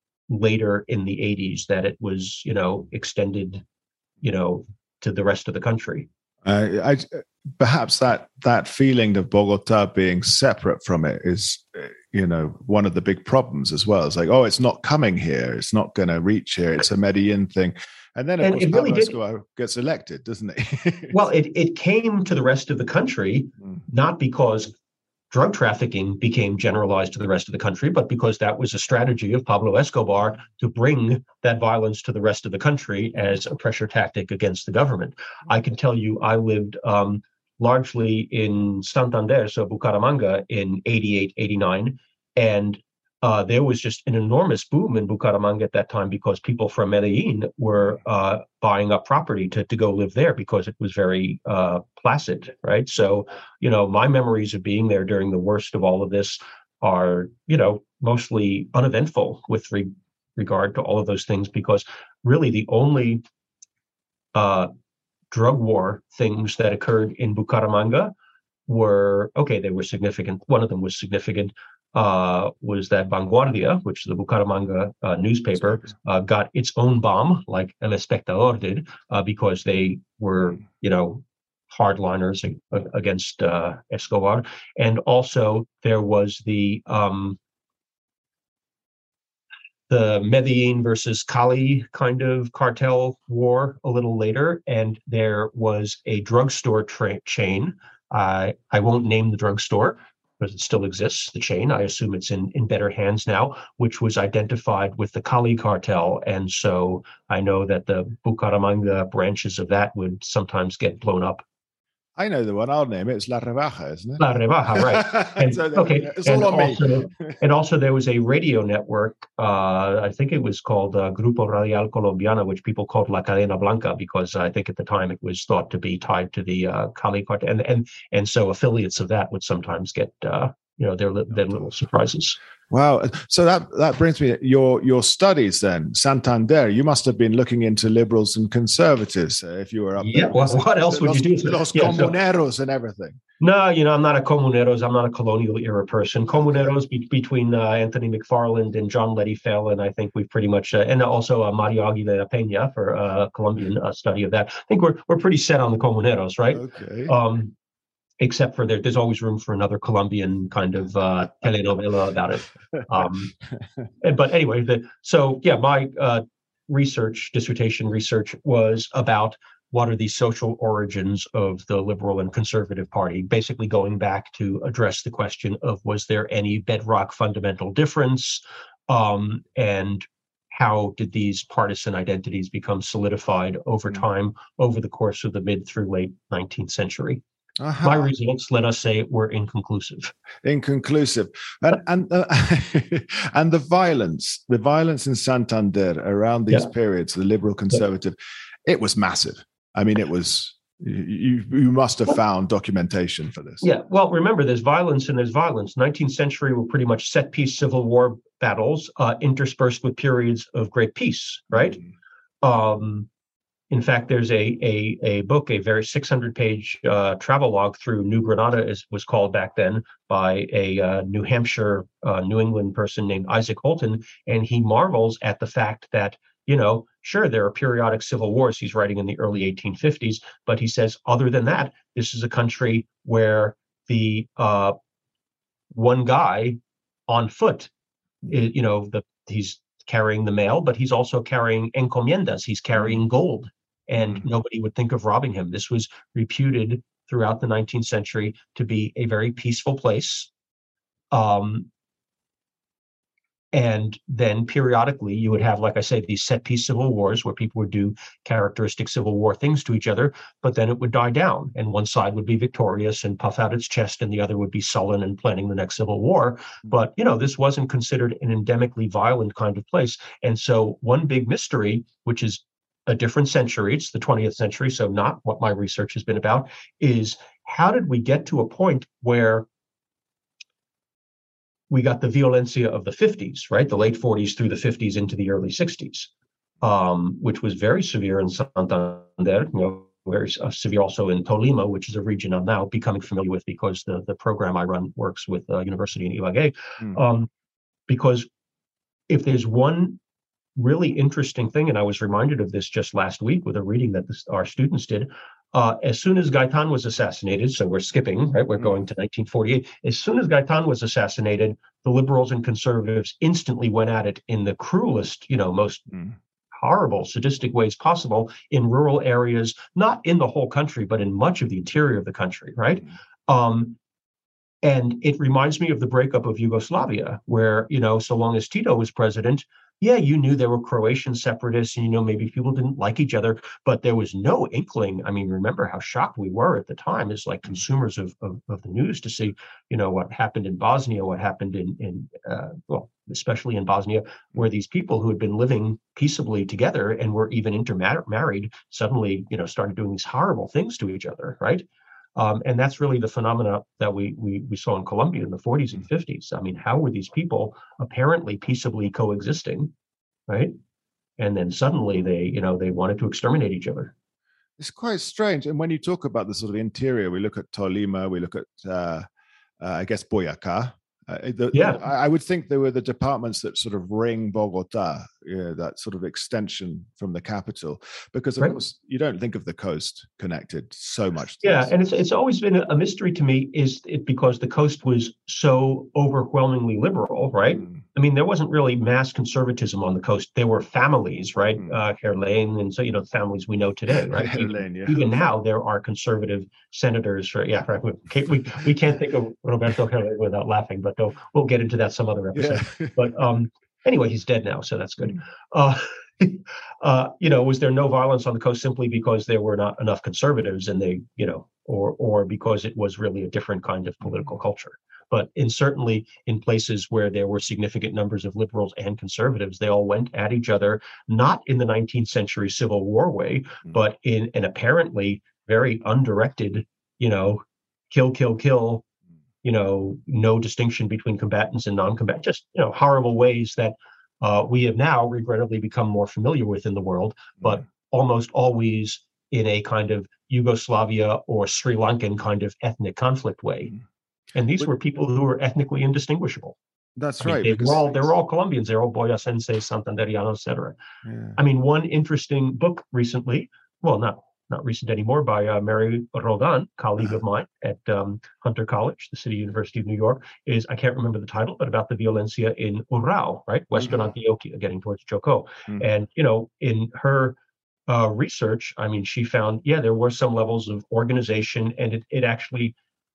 Speaker 5: later in the eighties that it was, you know, extended, you know, to the rest of the country.
Speaker 3: Uh, I, perhaps that that feeling of Bogota being separate from it is, you know, one of the big problems as well. It's like, oh, it's not coming here. It's not going to reach here. It's a Medellin thing. And then, of and course, it really Pablo Escobar gets elected, doesn't it?
Speaker 5: Well, it, it came to the rest of the country, mm. not because drug trafficking became generalized to the rest of the country, but because that was a strategy of Pablo Escobar to bring that violence to the rest of the country as a pressure tactic against the government. I can tell you, I lived um, largely in Santander, so Bucaramanga, in eighty-eight, eighty-nine. and uh, there was just an enormous boom in Bucaramanga at that time because people from Medellin were uh, buying up property to, to go live there because it was very uh, placid, right? So, you know, my memories of being there during the worst of all of this are, you know, mostly uneventful with re- regard to all of those things, because really the only uh, drug war things that occurred in Bucaramanga were, okay, they were significant. One of them was significant, uh, was that Vanguardia, which the Bucaramanga uh, newspaper, uh, got its own bomb, like El Espectador did, uh, because they were, you know, hardliners against uh, Escobar. And also there was the um, the Medellin versus Cali kind of cartel war a little later, and there was a drugstore tra- chain. Uh, I won't name the drugstore because it still exists, the chain. I assume it's in, in better hands now, which was identified with the Cali cartel. And so I know that the Bucaramanga branches of that would sometimes get blown up.
Speaker 3: I know the one. I'll name it. It's La Rebaja, isn't it?
Speaker 5: La Rebaja, right. And,
Speaker 3: so
Speaker 5: okay.
Speaker 3: It's
Speaker 5: and,
Speaker 3: all on
Speaker 5: also,
Speaker 3: me.
Speaker 5: and also there was a radio network, uh, I think it was called uh, Grupo Radial Colombiana, which people called La Cadena Blanca, because I think at the time it was thought to be tied to the uh, Cali cartel. And, and, and so affiliates of that would sometimes get, uh, you know, their, their little surprises.
Speaker 3: Wow. So that, that brings me your your studies then, Santander. You must have been looking into liberals and conservatives uh, if you were up
Speaker 5: yeah,
Speaker 3: there.
Speaker 5: Well, what else would
Speaker 3: los,
Speaker 5: you do?
Speaker 3: Los
Speaker 5: yeah,
Speaker 3: comuneros so, and everything.
Speaker 5: No, you know, I'm not a comuneros. I'm not a colonial era person. Comuneros be, between uh, Anthony McFarland and John Letty Phelan, I think we've pretty much, uh, and also uh, Mario Aguilera Peña for a uh, Colombian uh, study of that. I think we're we're pretty set on the comuneros, right?
Speaker 3: Okay.
Speaker 5: Um, except for there, there's always room for another Colombian kind of uh, telenovela about it. Um, and, but anyway, the, so yeah, my uh, research, dissertation research was about what are the social origins of the Liberal and Conservative Party, basically going back to address the question of was there any bedrock fundamental difference, um, and how did these partisan identities become solidified over time, over the course of the mid through late nineteenth century. Uh-huh. My results, let us say, were inconclusive.
Speaker 3: Inconclusive, and and uh, and the violence, the violence in Santander around these yeah. periods, the liberal conservative, yeah. it was massive. I mean, it was. You you must have found documentation for this.
Speaker 5: Yeah. Well, remember, there's violence and there's violence. nineteenth century were pretty much set piece civil war battles, uh, interspersed with periods of great peace. Right. Mm. Um, In fact, there's a a a book, a very six hundred page uh, travel log through New Granada, is was called back then, by a uh, New Hampshire, uh, New England person named Isaac Holton, and he marvels at the fact that, you know, sure, there are periodic civil wars. He's writing in the early eighteen fifties, but he says, other than that, this is a country where the uh, one guy on foot, you know, the he's carrying the mail, but he's also carrying encomiendas. He's carrying gold. And nobody would think of robbing him. This was reputed throughout the nineteenth century to be a very peaceful place. Um, and then periodically you would have, like I say, these set piece civil wars where people would do characteristic civil war things to each other, but then it would die down and one side would be victorious and puff out its chest and the other would be sullen and planning the next civil war. But, you know, this wasn't considered an endemically violent kind of place. And so one big mystery, which is a different century, it's the twentieth century, so not what my research has been about, is how did we get to a point where we got the violencia of the fifties, right? The late forties through the fifties into the early sixties, um, which was very severe in Santander, you know, very uh, severe also in Tolima, which is a region I'm now becoming familiar with because the, the program I run works with a university in Ibagué. Mm. Um, because if there's one really interesting thing, and I was reminded of this just last week with a reading that this, our students did. Uh, as soon as Gaitan was assassinated, so we're skipping, right? We're going to nineteen forty-eight. As soon as Gaitan was assassinated, the liberals and conservatives instantly went at it in the cruelest, you know, most mm. horrible, sadistic ways possible in rural areas, not in the whole country, but in much of the interior of the country, right? Mm. Um, and it reminds me of the breakup of Yugoslavia, where, you know, so long as Tito was president, yeah, you knew there were Croatian separatists, and you know maybe people didn't like each other, but there was no inkling. I mean, remember how shocked we were at the time as like consumers of of, of the news to see, you know, what happened in Bosnia, what happened in in uh, well, especially in Bosnia, where these people who had been living peaceably together and were even intermarried suddenly, you know, started doing these horrible things to each other, right? Um, and that's really the phenomena that we, we we saw in Colombia in the forties and fifties. I mean, how were these people apparently peaceably coexisting, right? And then suddenly they, you know, they wanted to exterminate each other.
Speaker 3: It's quite strange. And when you talk about the sort of interior, we look at Tolima, we look at, uh, uh, I guess, Boyacá. Uh, the,
Speaker 5: yeah,
Speaker 3: I would think there were the departments that sort of ring Bogota, yeah, that sort of extension from the capital, because of
Speaker 5: right.
Speaker 3: course you don't think of the coast connected so much. To
Speaker 5: yeah,
Speaker 3: this.
Speaker 5: and it's it's always been a mystery to me, is it because the coast was so overwhelmingly liberal, right? Mm. I mean, there wasn't really mass conservatism on the coast. There were families, right? Mm. Uh, Herlén, and so, you know, families we know today, right?
Speaker 3: Herlén,
Speaker 5: even,
Speaker 3: yeah.
Speaker 5: even now, there are conservative senators. For, yeah, right. We can't, we, we can't think of Roberto Herlén without laughing, but we'll, we'll get into that some other episode. Yeah. But um, anyway, he's dead now, so that's good. Uh, uh, you know, was there no violence on the coast simply because there were not enough conservatives, and they, you know, or or because it was really a different kind of political culture? But in certainly in places where there were significant numbers of liberals and conservatives, they all went at each other, not in the nineteenth century Civil War way, mm-hmm. but in an apparently very undirected, you know, kill, kill, kill, you know, no distinction between combatants and non-combatants, just, you know, horrible ways that uh, we have now regrettably become more familiar with in the world, but mm-hmm. almost always in a kind of Yugoslavia or Sri Lankan kind of ethnic conflict way. Mm-hmm. And these but, were people who were ethnically indistinguishable.
Speaker 3: That's
Speaker 5: I mean,
Speaker 3: right.
Speaker 5: They were all they were all Colombians. They're all Boyacenses, Santanderianos, et cetera.
Speaker 3: Yeah.
Speaker 5: I mean, one interesting book recently, well, not not recent anymore, by uh, Mary Rodan, colleague of mine at um, Hunter College, the City University of New York, is, I can't remember the title, but about the violencia in Urrao, right? Western mm-hmm. Antioquia, getting towards Chocó. Mm-hmm. And, you know, in her uh, research, I mean, she found, yeah, there were some levels of organization, and it, it actually,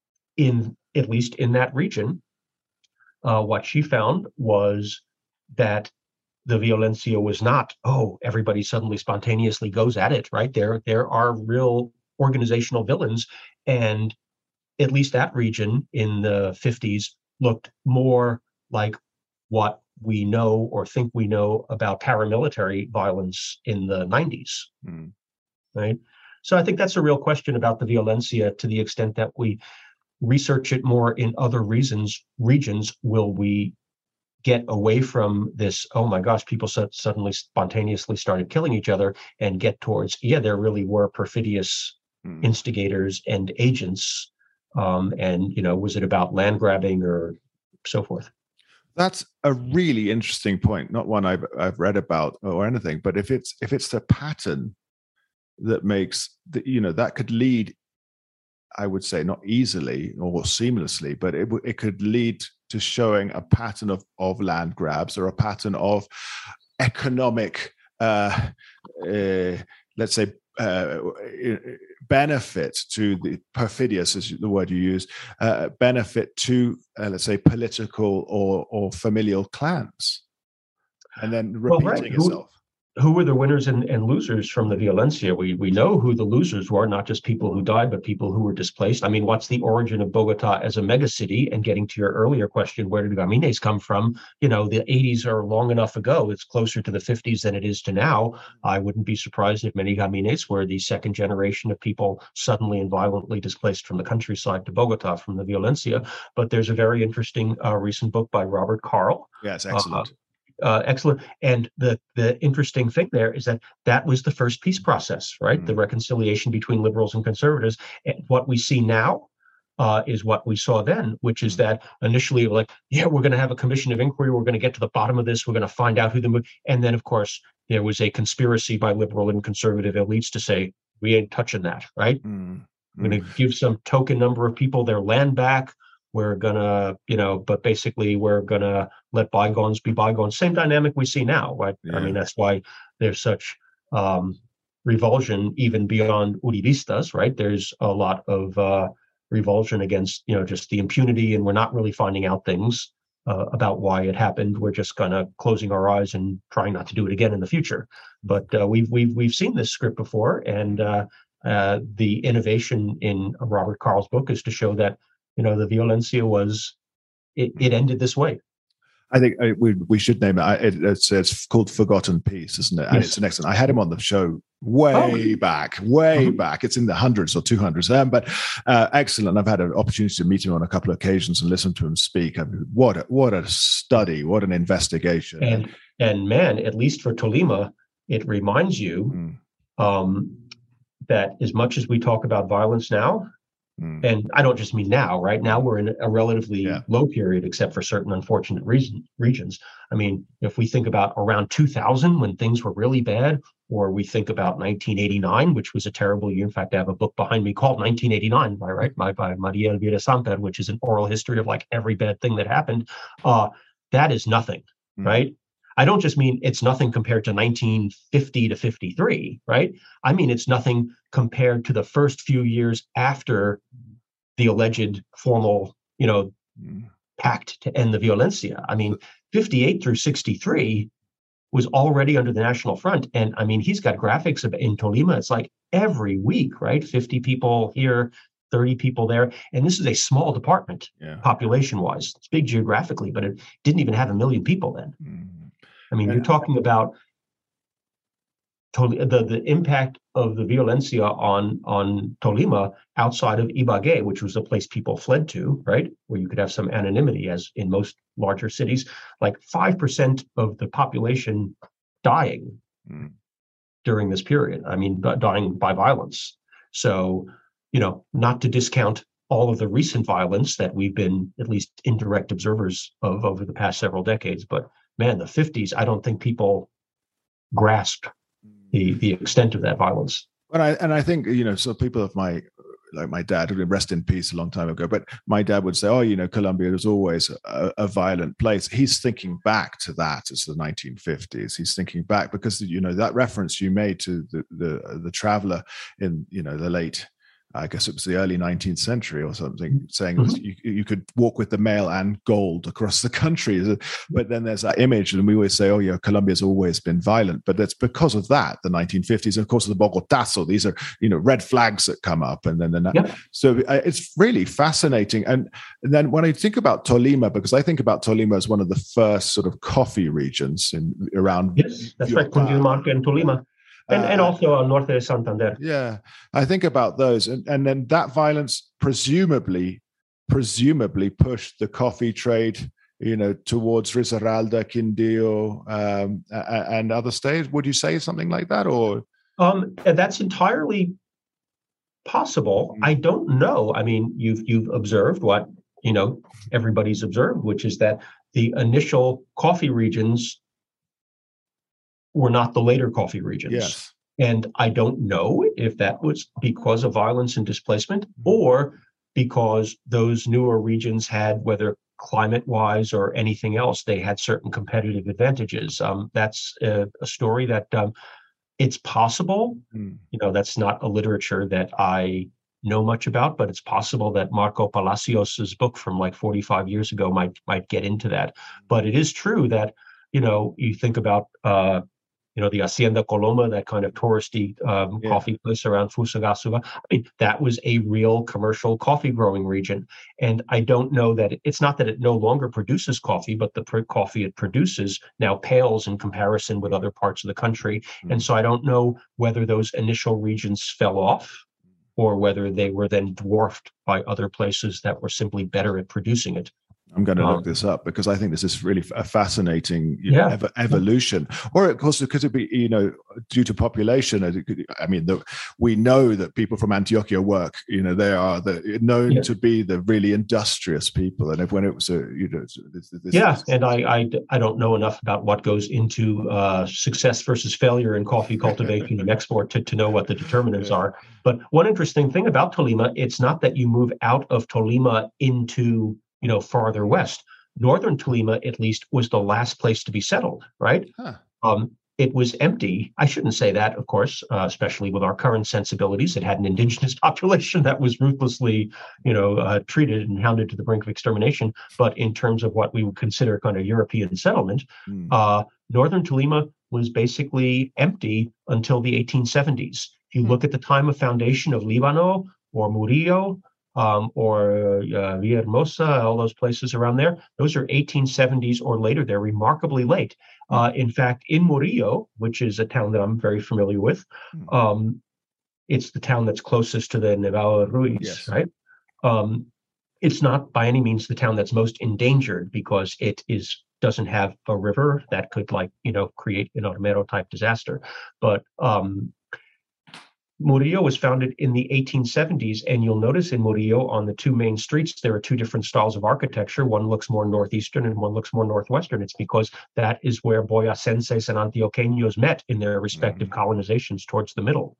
Speaker 5: in at least in that region, uh, what she found was that the violencia was not, oh, everybody suddenly spontaneously goes at it, right? There, there are real organizational villains, and at least that region in the fifties looked more like what we know or think we know about paramilitary violence in the nineties, mm. right? So I think that's a real question about the violencia. To the extent that we research it more in other reasons, regions, will we get away from this, oh my gosh, people so suddenly spontaneously started killing each other, and get towards, yeah, there really were perfidious mm. instigators and agents. Um, and, you know, was it about land grabbing or so forth?
Speaker 3: That's a really interesting point. Not one I've I've read about or anything, but if it's if it's the pattern that makes the, you know, that could lead, I would say, not easily or seamlessly, but it it could lead to showing a pattern of, of land grabs, or a pattern of economic, uh, uh, let's say, uh, benefit to the perfidious, is the word you use, uh, benefit to, uh, let's say, political or or familial clans, and then repeating
Speaker 5: well, right.
Speaker 3: itself.
Speaker 5: Who were the winners and, and losers from the violencia? We we know who the losers were, not just people who died, but people who were displaced. I mean, what's the origin of Bogota as a megacity? And getting to your earlier question, where did Gamines come from? You know, the eighties are long enough ago. It's closer to the fifties than it is to now. I wouldn't be surprised if many Gamines were the second generation of people suddenly and violently displaced from the countryside to Bogota from the violencia. But there's a very interesting uh, recent book by Robert Carl.
Speaker 3: Yes, excellent.
Speaker 5: Uh, Uh, excellent. And the the interesting thing there is that that was the first peace process, right? Mm. The reconciliation between liberals and conservatives. And what we see now uh, is what we saw then, which is that initially, like, yeah, we're going to have a commission of inquiry. We're going to get to the bottom of this. We're going to find out who the, and then of course there was a conspiracy by liberal and conservative elites to say, we ain't touching that, right? Mm. We're going to give some token number of people their land back. We're gonna, you know, but basically we're gonna let bygones be bygones. Same dynamic we see now, right? Yeah. I mean, that's why there's such um, revulsion even beyond Uribistas, right? There's a lot of uh, revulsion against, you know, just the impunity, and we're not really finding out things. uh, about why it happened. We're just kind of closing our eyes and trying not to do it again in the future. But uh, we've we've we've seen this script before, and uh, uh, the innovation in Robert Karl's book is to show that, you know, the violencia was it, it ended this way.
Speaker 3: I think uh, we we should name it. it it's, it's called Forgotten Peace, isn't it? And
Speaker 5: Yes.
Speaker 3: it's an excellent. I had him on the show way
Speaker 5: Oh.
Speaker 3: back, way
Speaker 5: Mhm.
Speaker 3: back. It's in the hundreds or two hundreds. Um, but uh, excellent. I've had an opportunity to meet him on a couple of occasions and listen to him speak. I mean, what a, what a study! What an investigation!
Speaker 5: And and man, at least for Tolima, it reminds you
Speaker 3: Mm,
Speaker 5: um, that as much as we talk about violence now,
Speaker 3: mm.
Speaker 5: and I don't just mean now, right now we're in a relatively
Speaker 3: Yeah.
Speaker 5: low period, except for certain unfortunate reason, regions. I mean, if we think about around two thousand when things were really bad, or we think about nineteen eighty-nine, which was a terrible year. In fact, I have a book behind me called nineteen eighty-nine by right by, by Maria Elvira Samper, which is an oral history of like every bad thing that happened. Uh, that is nothing,
Speaker 3: Mm.
Speaker 5: right? I don't just mean it's nothing compared to nineteen fifty to fifty-three, right? I mean, it's nothing compared to the first few years after the alleged formal, you know,
Speaker 3: Mm.
Speaker 5: pact to end the violencia. I mean, fifty-eight through sixty-three was already under the National Front. And I mean, he's got graphics of, in Tolima. It's like every week, right? fifty people here, thirty people there. And this is a small department
Speaker 3: Yeah.
Speaker 5: population wise. It's big geographically, but it didn't even have a million people then.
Speaker 3: Mm.
Speaker 5: I mean,
Speaker 3: Yeah.
Speaker 5: you're talking about Tol- the, the impact of the violencia on, on Tolima outside of Ibagué, which was a place people fled to, right? Where you could have some anonymity, as in most larger cities, like five percent of the population dying
Speaker 3: Mm.
Speaker 5: during this period. I mean, d- dying by violence. So, you know, not to discount all of the recent violence that we've been at least indirect observers of over the past several decades. But man, the fifties, I don't think people grasp the the extent of that violence.
Speaker 3: And I and I think, you know, so people of my like my dad, who rest in peace a long time ago, but my dad would say, oh, you know, Colombia was always a, a violent place. He's thinking back to that as the nineteen fifties. He's thinking back because, you know, that reference you made to the the, the traveler in, you know, the late, I guess it was the early nineteenth century or something, saying
Speaker 5: Mhm.
Speaker 3: that you, you could walk with the mail and gold across the country. But then there's that image, and we always say, oh, yeah, Colombia's always been violent. But that's because of that, the nineteen fifties, and of course, the Bogotazo. These are, you know, red flags that come up. And then, then
Speaker 5: Yep.
Speaker 3: so uh, it's really fascinating. And, and then when I think about Tolima, because I think about Tolima as one of the first sort of coffee regions in around.
Speaker 5: Yes, that's right, Cundinamarca and Tolima. And, and
Speaker 3: Uh,
Speaker 5: also on Norte de Santander.
Speaker 3: Yeah, I think about those, and, and then that violence presumably, presumably pushed the coffee trade, you know, towards Risaralda, Quindío, um, a- and other states. Would you say something like that, or?
Speaker 5: Um, and that's entirely possible.
Speaker 3: Mm.
Speaker 5: I don't know. I mean, you've you've observed what, you know, everybody's observed, which is that the initial coffee regions were not the later coffee regions.
Speaker 3: Yes.
Speaker 5: And I don't know if that was because of violence and displacement,
Speaker 3: Mhm.
Speaker 5: or because those newer regions had, whether climate-wise or anything else, they had certain competitive advantages. Um, that's a, a story that um, it's possible.
Speaker 3: Mm.
Speaker 5: You know, that's not a literature that I know much about, but it's possible that Marco Palacios's book from like forty-five years ago might might get into that. But it is true that, you know, you think about uh, you know, the Hacienda Coloma, that kind of touristy um,
Speaker 3: Yeah.
Speaker 5: coffee place around Fusagasugá. I mean, that was a real commercial coffee growing region. And I don't know that it, it's not that it no longer produces coffee, but the pr- coffee it produces now pales in comparison with other parts of the country.
Speaker 3: Mm.
Speaker 5: And so I don't know whether those initial regions fell off or whether they were then dwarfed by other places that were simply better at producing it.
Speaker 3: I'm going to
Speaker 5: Um,
Speaker 3: look this up because I think this is really a fascinating you
Speaker 5: Yeah.
Speaker 3: know, ev- evolution. Or of course, could it be, you know, due to population? it could- I mean, the, we know that people from Antioquia work. You know, they are the, known
Speaker 5: Yeah.
Speaker 3: to be the really industrious people. And if when it was a, you know, this, this,
Speaker 5: Yeah, and I, I I don't know enough about what goes into uh, success versus failure in coffee cultivation and export to, to know what the determinants
Speaker 3: Yeah.
Speaker 5: are. But one interesting thing about Tolima, it's not that you move out of Tolima into, you know, farther west. Northern Tolima, at least, was the last place to be settled, right?
Speaker 3: Huh.
Speaker 5: Um, it was empty. I shouldn't say that, of course, uh, especially with our current sensibilities. It had an indigenous population that was ruthlessly, you know, uh, treated and hounded to the brink of extermination. But in terms of what we would consider kind of European settlement, mm. uh, northern Tolima was basically empty until the eighteen seventies. If you mm. look at the time of foundation of Líbano or Murillo, Um, or uh, Villahermosa, all those places around there, those are eighteen seventies or later. They're remarkably late. Uh, in fact, in Murillo, which is a town that I'm very familiar with, um, it's the town that's closest to the Nevado de Ruiz, yes. right? Um, it's not by any means the town that's most endangered because it is doesn't have a river that could, like, you know, create an Armero type disaster. But um, Murillo was founded in the eighteen seventies, and you'll notice in Murillo on the two main streets, there are two different styles of architecture. One looks more northeastern and one looks more northwestern. It's because that is where Boyacenses and Antioqueños met in their respective mm. colonizations towards the middle.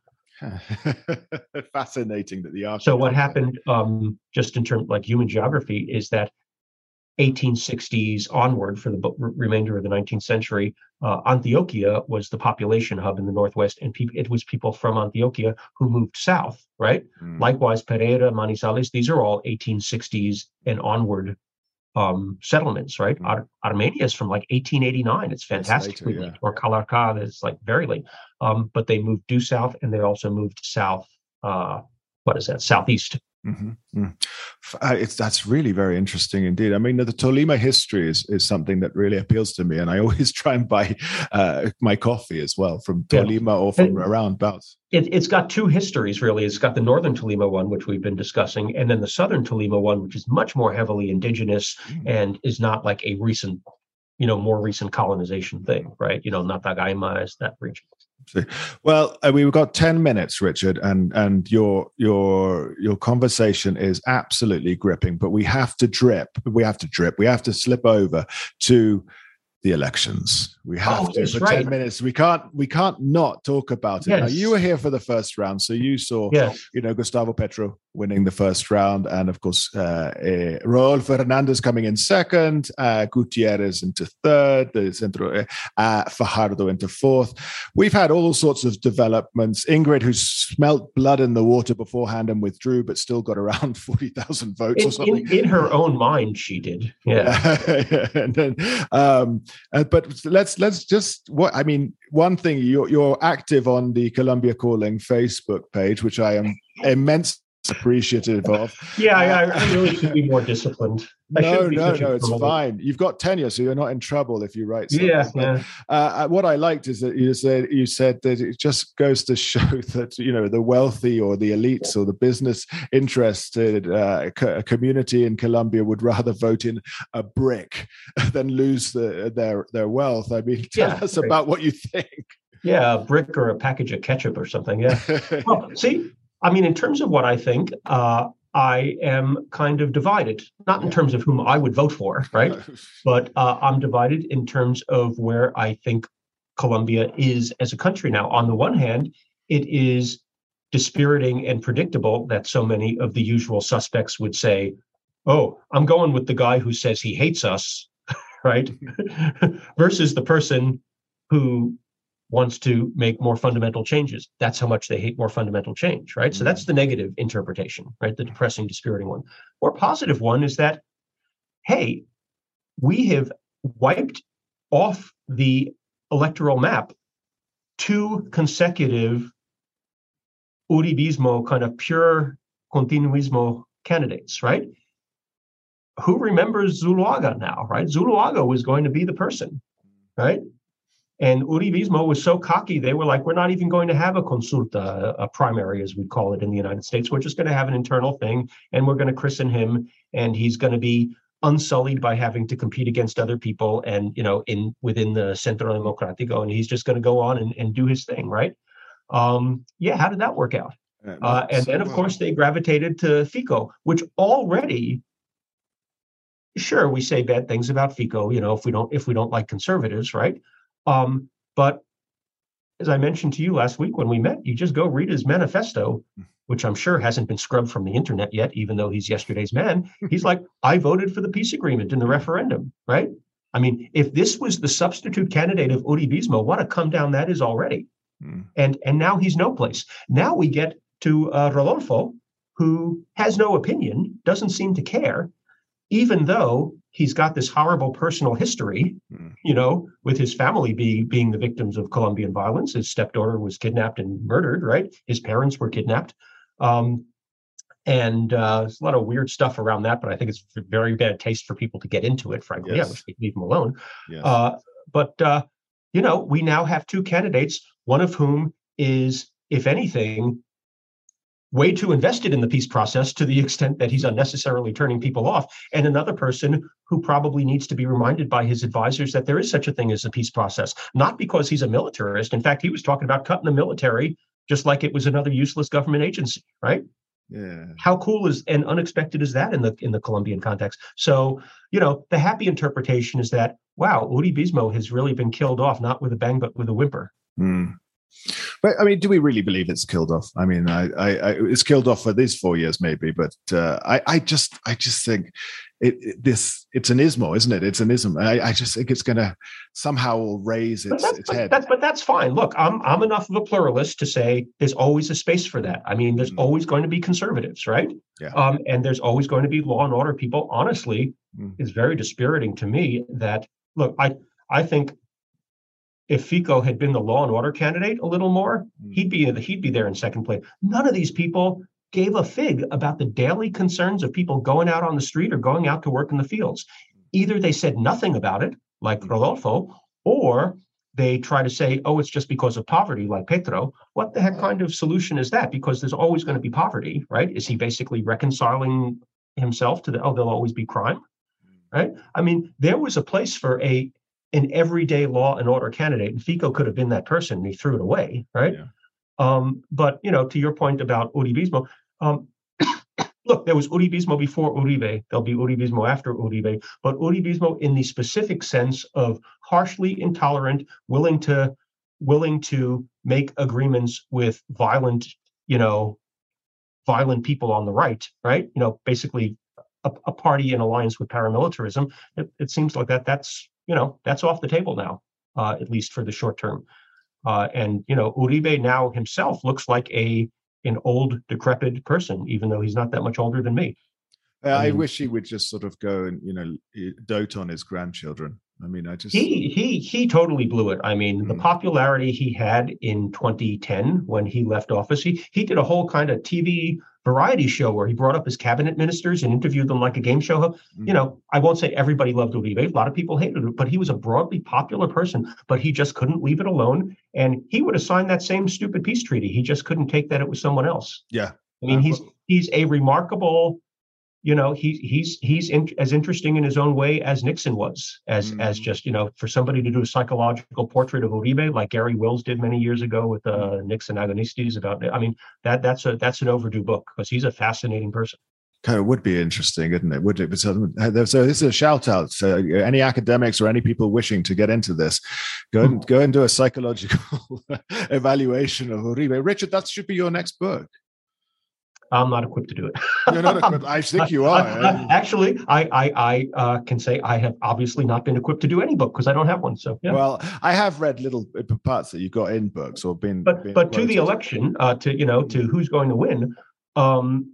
Speaker 3: Fascinating that the
Speaker 5: So what happened, um, just in terms like human geography, is that eighteen sixties onward for the b- remainder of the nineteenth century, uh, Antioquia was the population hub in the Northwest, and pe- it was people from Antioquia who moved south, right? Mm. Likewise, Pereira, Manizales, these are all eighteen sixties and onward um, settlements, right? Mm. Ar- Armenia is from like eighteen eighty-nine. It's fantastically late. Yeah. Or Calarcá is like very late. Um, but they moved due south, and they also moved south, uh, what is that, southeast.
Speaker 3: Mm-hmm. Mm. Uh, it's that's really very interesting indeed. I mean, the Tolima history is, is something that really appeals to me, and I always try and buy uh, my coffee as well from Tolima yeah. or from and around Baus.
Speaker 5: It, it's got two histories, really. It's got the northern Tolima one, which we've been discussing, and then the southern Tolima one, which is much more heavily indigenous mm. and is not like a recent, you know, more recent colonization thing, right? You know, Natagaima is that region.
Speaker 3: Well, uh, we've got ten minutes, Richard, and and your your your conversation is absolutely gripping. But we have to drip. We have to drip. We have to slip over to the elections. We have
Speaker 5: oh,
Speaker 3: to for
Speaker 5: right.
Speaker 3: ten minutes. We can't we can't not talk about it.
Speaker 5: Yes.
Speaker 3: Now, you were here for the first round, so you saw
Speaker 5: yes.
Speaker 3: you know Gustavo Petro winning the first round, and of course uh, uh, Raúl Fernández coming in second, uh, Gutierrez into third, the Centro, uh, Fajardo into fourth. We've had all sorts of developments. Ingrid, who smelt blood in the water beforehand and withdrew, but still got around forty thousand votes
Speaker 5: in,
Speaker 3: or something.
Speaker 5: In, in her own mind, she did. Yeah.
Speaker 3: and then, um, uh, but let's let's just what I mean. One thing, you're you're active on the Colombia Calling Facebook page, which I am immensely appreciative of.
Speaker 5: Yeah, uh, I, I really should be more disciplined. I
Speaker 3: no, no, no, it's fine. You've got tenure, so you're not in trouble if you write something.
Speaker 5: Yeah, yeah.
Speaker 3: Uh, what I liked is that you said you said that it just goes to show that, you know, the wealthy or the elites or the business interested uh, co- community in Colombia would rather vote in a brick than lose the, their their wealth. I mean, tell yeah, us right. about what you think.
Speaker 5: Yeah, a brick or a package of ketchup or something. Yeah. Well, see. I mean, in terms of what I think, uh, I am kind of divided, not in terms of whom I would vote for, right? But uh, I'm divided in terms of where I think Colombia is as a country now. On the one hand, it is dispiriting and predictable that so many of the usual suspects would say, oh, I'm going with the guy who says he hates us, right? Versus the person who wants to make more fundamental changes. That's how much they hate more fundamental change, right? Mm-hmm. So that's the negative interpretation, right? The depressing, dispiriting one. More positive one is that, hey, we have wiped off the electoral map two consecutive Uribismo, kind of pure continuismo candidates, right? Who remembers Zuluaga now, right? Zuluaga was going to be the person, right? And Uribismo was so cocky, they were like, we're not even going to have a consulta, a primary, as we call it in the United States. We're just going to have an internal thing, and we're going to christen him, and he's going to be unsullied by having to compete against other people and, you know, in within the Centro Democrático, and he's just going to go on and, and do his thing, right? Um, yeah, how did that work out? Yeah, uh, and so then, of well. course, they gravitated to Fico, which already, sure, we say bad things about Fico, you know, if we don't if we don't like conservatives, right? Um, but as I mentioned to you last week when we met, you just go read his manifesto, which I'm sure hasn't been scrubbed from the internet yet, even though he's yesterday's man. He's like, I voted for the peace agreement in the referendum, right? I mean, if this was the substitute candidate of Uribismo, what a come down that is already. Mm. And and now he's no place. Now we get to uh, Rodolfo, who has no opinion, doesn't seem to care, even though he's got this horrible personal history, mm. you know, with his family be, being the victims of Colombian violence. His stepdaughter was kidnapped and murdered, right? His parents were kidnapped. Um, And uh, there's a lot of weird stuff around that, but I think it's very bad taste for people to get into it, frankly. Yes. I wish they'd leave him alone. Yes. Uh, but, uh, you know, we now have two candidates, one of whom is, if anything, way too invested in the peace process to the extent that he's unnecessarily turning people off, and another person who probably needs to be reminded by his advisors that there is such a thing as a peace process, not because he's a militarist. In fact, he was talking about cutting the military just like it was another useless government agency, right? Yeah. How cool is and unexpected is that in the in the Colombian context? So, you know, the happy interpretation is that, wow, Uribismo has really been killed off, not with a bang, but with a whimper.
Speaker 3: Mm. But I mean, do we really believe it's killed off? I mean, I, I, I it's killed off for these four years, maybe, but uh, I, I just, I just think it, it this it's an ismo, isn't it? It's an ism. I, I just think it's going to somehow raise its, its
Speaker 5: but
Speaker 3: head.
Speaker 5: That's, but that's fine. Look, I'm I'm enough of a pluralist to say there's always a space for that. I mean, there's mm. always going to be conservatives, right? Yeah. Um, and there's always going to be law and order people. Honestly, mm. it's very dispiriting to me that look, I I think. If Fico had been the law and order candidate a little more, he'd be he'd be there in second place. None of these people gave a fig about the daily concerns of people going out on the street or going out to work in the fields. Either they said nothing about it, like Rodolfo, or they try to say, oh, it's just because of poverty, like Petro. What the heck kind of solution is that? Because there's always going to be poverty, right? Is he basically reconciling himself to the, oh, there'll always be crime, right? I mean, there was a place for a an everyday law and order candidate, and Fico could have been that person, and he threw it away, right? Yeah. Um, but, you know, to your point about Uribismo, um, look, there was Uribismo before Uribe, there'll be Uribismo after Uribe, but Uribismo in the specific sense of harshly intolerant, willing to willing to make agreements with violent, you know, violent people on the right, right? You know, basically a, a party in alliance with paramilitarism. It, it seems like that that's, you know, that's off the table now, uh, at least for the short term. Uh, and, you know, Uribe now himself looks like a an old, decrepit person, even though he's not that much older than me.
Speaker 3: Uh, I, mean, I wish he would just sort of go and, you know, dote on his grandchildren. I mean, I just...
Speaker 5: He he he totally blew it. I mean, mm. the popularity he had in twenty ten when he left office, he, he did a whole kind of T V variety show where he brought up his cabinet ministers and interviewed them like a game show. Mm. You know, I won't say everybody loved Uribe. A lot of people hated it, but he was a broadly popular person, but he just couldn't leave it alone. And he would have signed that same stupid peace treaty. He just couldn't take that it was someone else.
Speaker 3: Yeah.
Speaker 5: I mean, uh, he's he's a remarkable... You know, he, he's he's in, as interesting in his own way as Nixon was, as mm. as just, you know, for somebody to do a psychological portrait of Uribe like Gary Wills did many years ago with uh, Nixon Agonistes about, I mean, that that's a that's an overdue book because he's a fascinating person.
Speaker 3: Kind of would be interesting, isn't it? Would it? So, so this is a shout out to any academics or any people wishing to get into this. Go and go and do a psychological evaluation of Uribe. Richard, that should be your next book.
Speaker 5: I'm not equipped to do it.
Speaker 3: You're not equipped. I think you are.
Speaker 5: Actually, I I, I uh, can say I have obviously not been equipped to do any book because I don't have one. So, yeah.
Speaker 3: Well, I have read little parts that you've got in books or been.
Speaker 5: But
Speaker 3: been
Speaker 5: but to the election, uh, to you know, to who's going to win, um,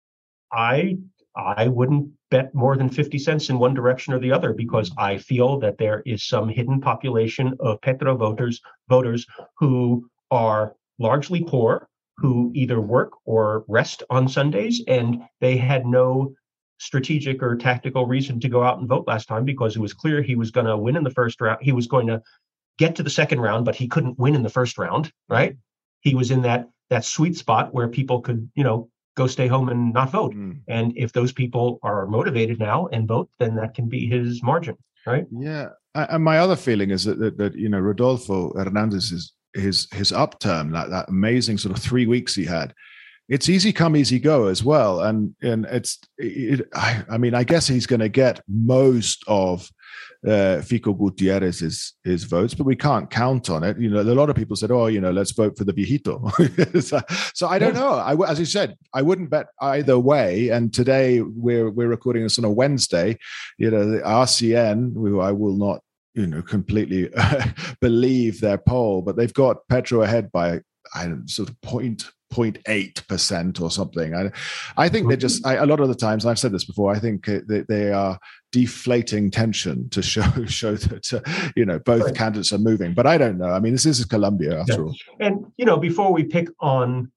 Speaker 5: I I wouldn't bet more than fifty cents in one direction or the other because I feel that there is some hidden population of Petro voters voters who are largely poor, who either work or rest on Sundays, and they had no strategic or tactical reason to go out and vote last time because it was clear he was going to win in the first round. He was going to get to the second round, but he couldn't win in the first round, right? He was in that that sweet spot where people could, you know, go stay home and not vote. Mm. And if those people are motivated now and vote, then that can be his margin, right?
Speaker 3: Yeah. And my other feeling is that, that, that you know, Rodolfo Hernandez is his his upturn, like that amazing sort of three weeks he had. It's easy come, easy go as well. And and it's, it, I, I mean, I guess he's going to get most of uh, Fico Gutierrez's his votes, but we can't count on it. You know, a lot of people said, "Oh, you know, let's vote for the viejito." so, so I don't know. I, as you said, I wouldn't bet either way. And today we're we're recording this on a Wednesday. You know, the R C N, who I will not, you know, completely believe their poll, but they've got Petro ahead by I don't know, sort of point. zero point eight percent or something. I, I think they're just, I, a lot of the times, and I've said this before, I think they, they are deflating tension to show show that, uh, you know, both right. candidates are moving. But I don't know. I mean, this is Colombia after yeah. all.
Speaker 5: And, you know, before we pick on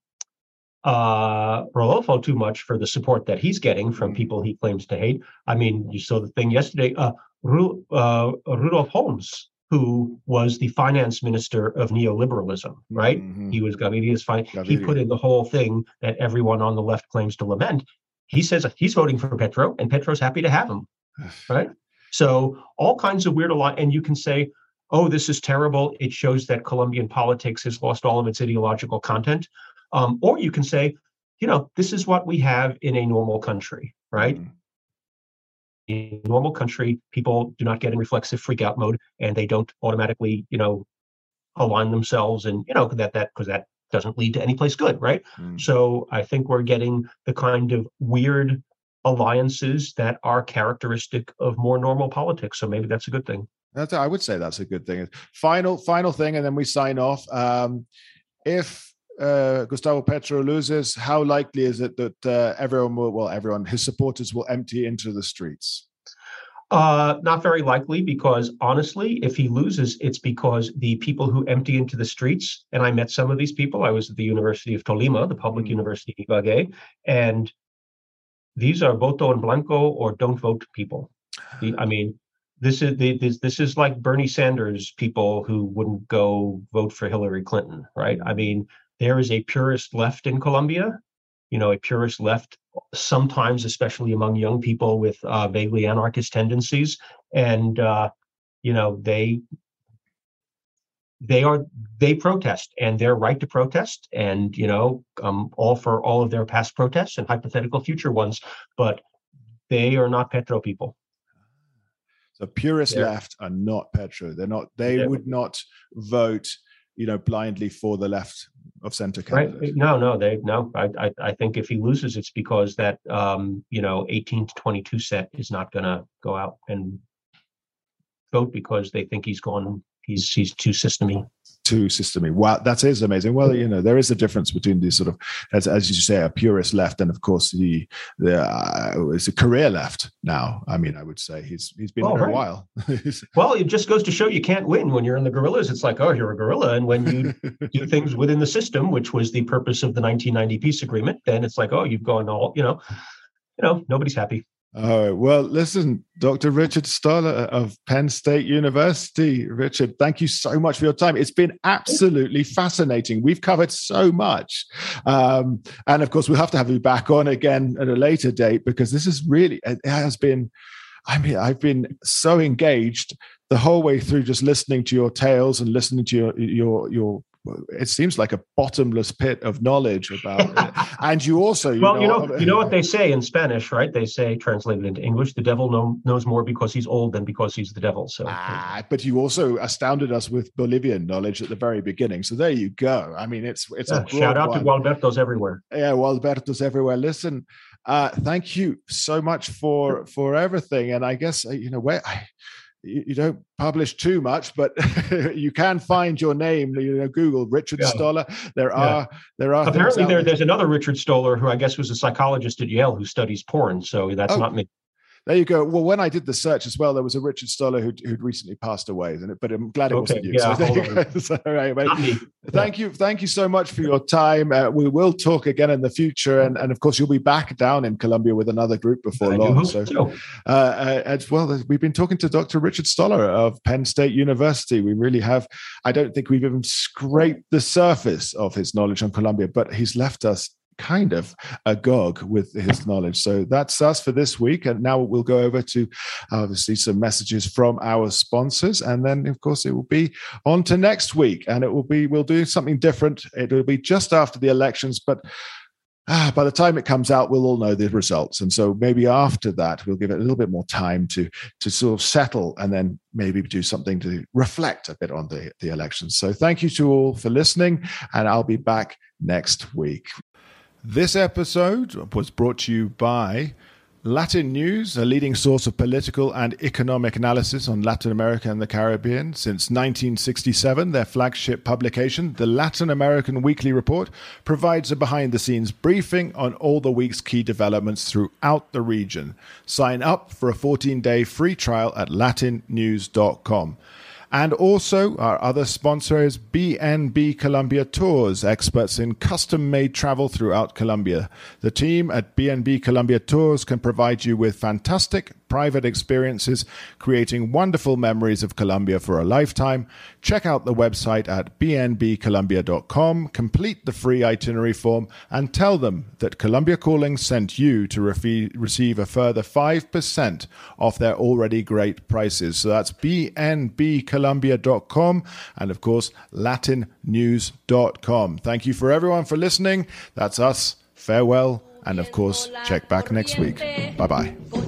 Speaker 5: uh, Rodolfo too much for the support that he's getting from people he claims to hate, I mean, you saw the thing yesterday, uh, Ru, uh, Rudolph Holmes, who was the finance minister of neoliberalism, right? Mm-hmm. He was Gaviria's fine. He put in the whole thing that everyone on the left claims to lament. He says he's voting for Petro, and Petro's happy to have him, right? So all kinds of weird alliance, and you can say, "Oh, this is terrible. It shows that Colombian politics has lost all of its ideological content," um, or you can say, "You know, this is what we have in a normal country, right?" Mm-hmm. In a normal country, people do not get in reflexive freak out mode, and they don't automatically, you know, align themselves, and you know that that because that doesn't lead to any place good, right? Mm. So I think we're getting the kind of weird alliances that are characteristic of more normal politics. So maybe that's a good thing.
Speaker 3: That's, I would say that's a good thing. Final, final thing, and then we sign off. Um, if Uh, Gustavo Petro loses, how likely is it that uh, everyone will, well, everyone, his supporters will empty into the streets?
Speaker 5: Uh, not very likely, because honestly, if he loses, it's because the people who empty into the streets, and I met some of these people. I was at the University of Tolima, the public mm. university in Ibagué, and these are voto en blanco or don't vote people. The, I mean, this is the, this, this is like Bernie Sanders people who wouldn't go vote for Hillary Clinton, right? I mean, there is a purist left in Colombia, you know, a purist left, sometimes, especially among young people with uh, vaguely anarchist tendencies. And, uh, you know, they they are they protest, and they're right to protest. And, you know, um, all for all of their past protests and hypothetical future ones. But they are not Petro people.
Speaker 3: The purist yeah. left are not Petro. They're not. They yeah. would not vote, you know, blindly for the left of center candidate.
Speaker 5: Right? No, no, they no. I, I, I think if he loses, it's because that um, you know, eighteen to twenty-two set is not going to go out and vote because they think he's gone. He's he's too systemy.
Speaker 3: Too systemy. Wow, that is amazing. Well, you know, there is a difference between these sort of, as as you say, a purist left, and of course the the uh, it's a career left now. I mean, I would say he's he's been oh, there right. a while.
Speaker 5: Well, it just goes to show you can't win when you're in the guerrillas. It's like, oh, you're a guerrilla, and when you do things within the system, which was the purpose of the nineteen ninety peace agreement, then it's like, oh, you've gone all, you know, you know, nobody's happy.
Speaker 3: All right. Well, listen, Doctor Richard Stoller of Penn State University. Richard, thank you so much for your time. It's been absolutely fascinating. We've covered so much. Um, and of course, we'll have to have you back on again at a later date, because this is really, it has been, I mean, I've been so engaged the whole way through, just listening to your tales and listening to your, your, your, it seems like a bottomless pit of knowledge about it. And you also, you
Speaker 5: well,
Speaker 3: know,
Speaker 5: you know, you know what they say in Spanish, right? They say, translated into English, the devil know, knows more because he's old than because he's the devil. So,
Speaker 3: ah, but you also astounded us with Bolivian knowledge at the very beginning. So there you go. I mean, it's it's
Speaker 5: yeah,
Speaker 3: a
Speaker 5: shout out
Speaker 3: one.
Speaker 5: to Gualbertos everywhere.
Speaker 3: Yeah, Gualbertos everywhere. Listen, uh, thank you so much for for everything. And I guess you know where. I, You don't publish too much, but you can find your name. You know, Google Richard yeah. Stoller. There yeah. are there are
Speaker 5: apparently there. There's another Richard Stoller who I guess was a psychologist at Yale who studies porn. So that's oh. not me.
Speaker 3: There you go. Well, when I did the search as well, there was a Richard Stoller who'd, who'd recently passed away, isn't it? But I'm glad it
Speaker 5: okay,
Speaker 3: wasn't you.
Speaker 5: Yeah,
Speaker 3: so there you go. So, right, mate. Thank yeah. you. Thank you so much for your time. Uh, we will talk again in the future. And, and of course, you'll be back down in Colombia with another group before
Speaker 5: I
Speaker 3: long. So,
Speaker 5: so.
Speaker 3: Uh, as well, we've been talking to Doctor Richard Stoller of Penn State University. We really have, I don't think we've even scraped the surface of his knowledge on Colombia, but he's left us kind of agog with his knowledge. So that's us for this week. And now we'll go over to obviously some messages from our sponsors. And then, of course, it will be on to next week. And it will be, we'll do something different. It will be just after the elections, but ah, by the time it comes out, we'll all know the results. And so maybe after that, we'll give it a little bit more time to, to sort of settle and then maybe do something to reflect a bit on the, the elections. So thank you to all for listening, and I'll be back next week. This episode was brought to you by Latin News, a leading source of political and economic analysis on Latin America and the Caribbean. Since nineteen sixty-seven, their flagship publication, the Latin American Weekly Report, provides a behind-the-scenes briefing on all the week's key developments throughout the region. Sign up for a fourteen-day free trial at latin news dot com. And also, our other sponsor is B N B Colombia Tours, experts in custom-made travel throughout Colombia. The team at B N B Colombia Tours can provide you with fantastic private experiences, creating wonderful memories of Colombia for a lifetime. Check out the website at b n b colombia dot com, complete the free itinerary form, and tell them that Colombia Calling sent you to re- receive a further five percent off their already great prices. So that's b n b colombia dot com and, of course, latin news dot com. Thank you for everyone for listening. That's us. Farewell. And, of course, check back next week. Bye-bye.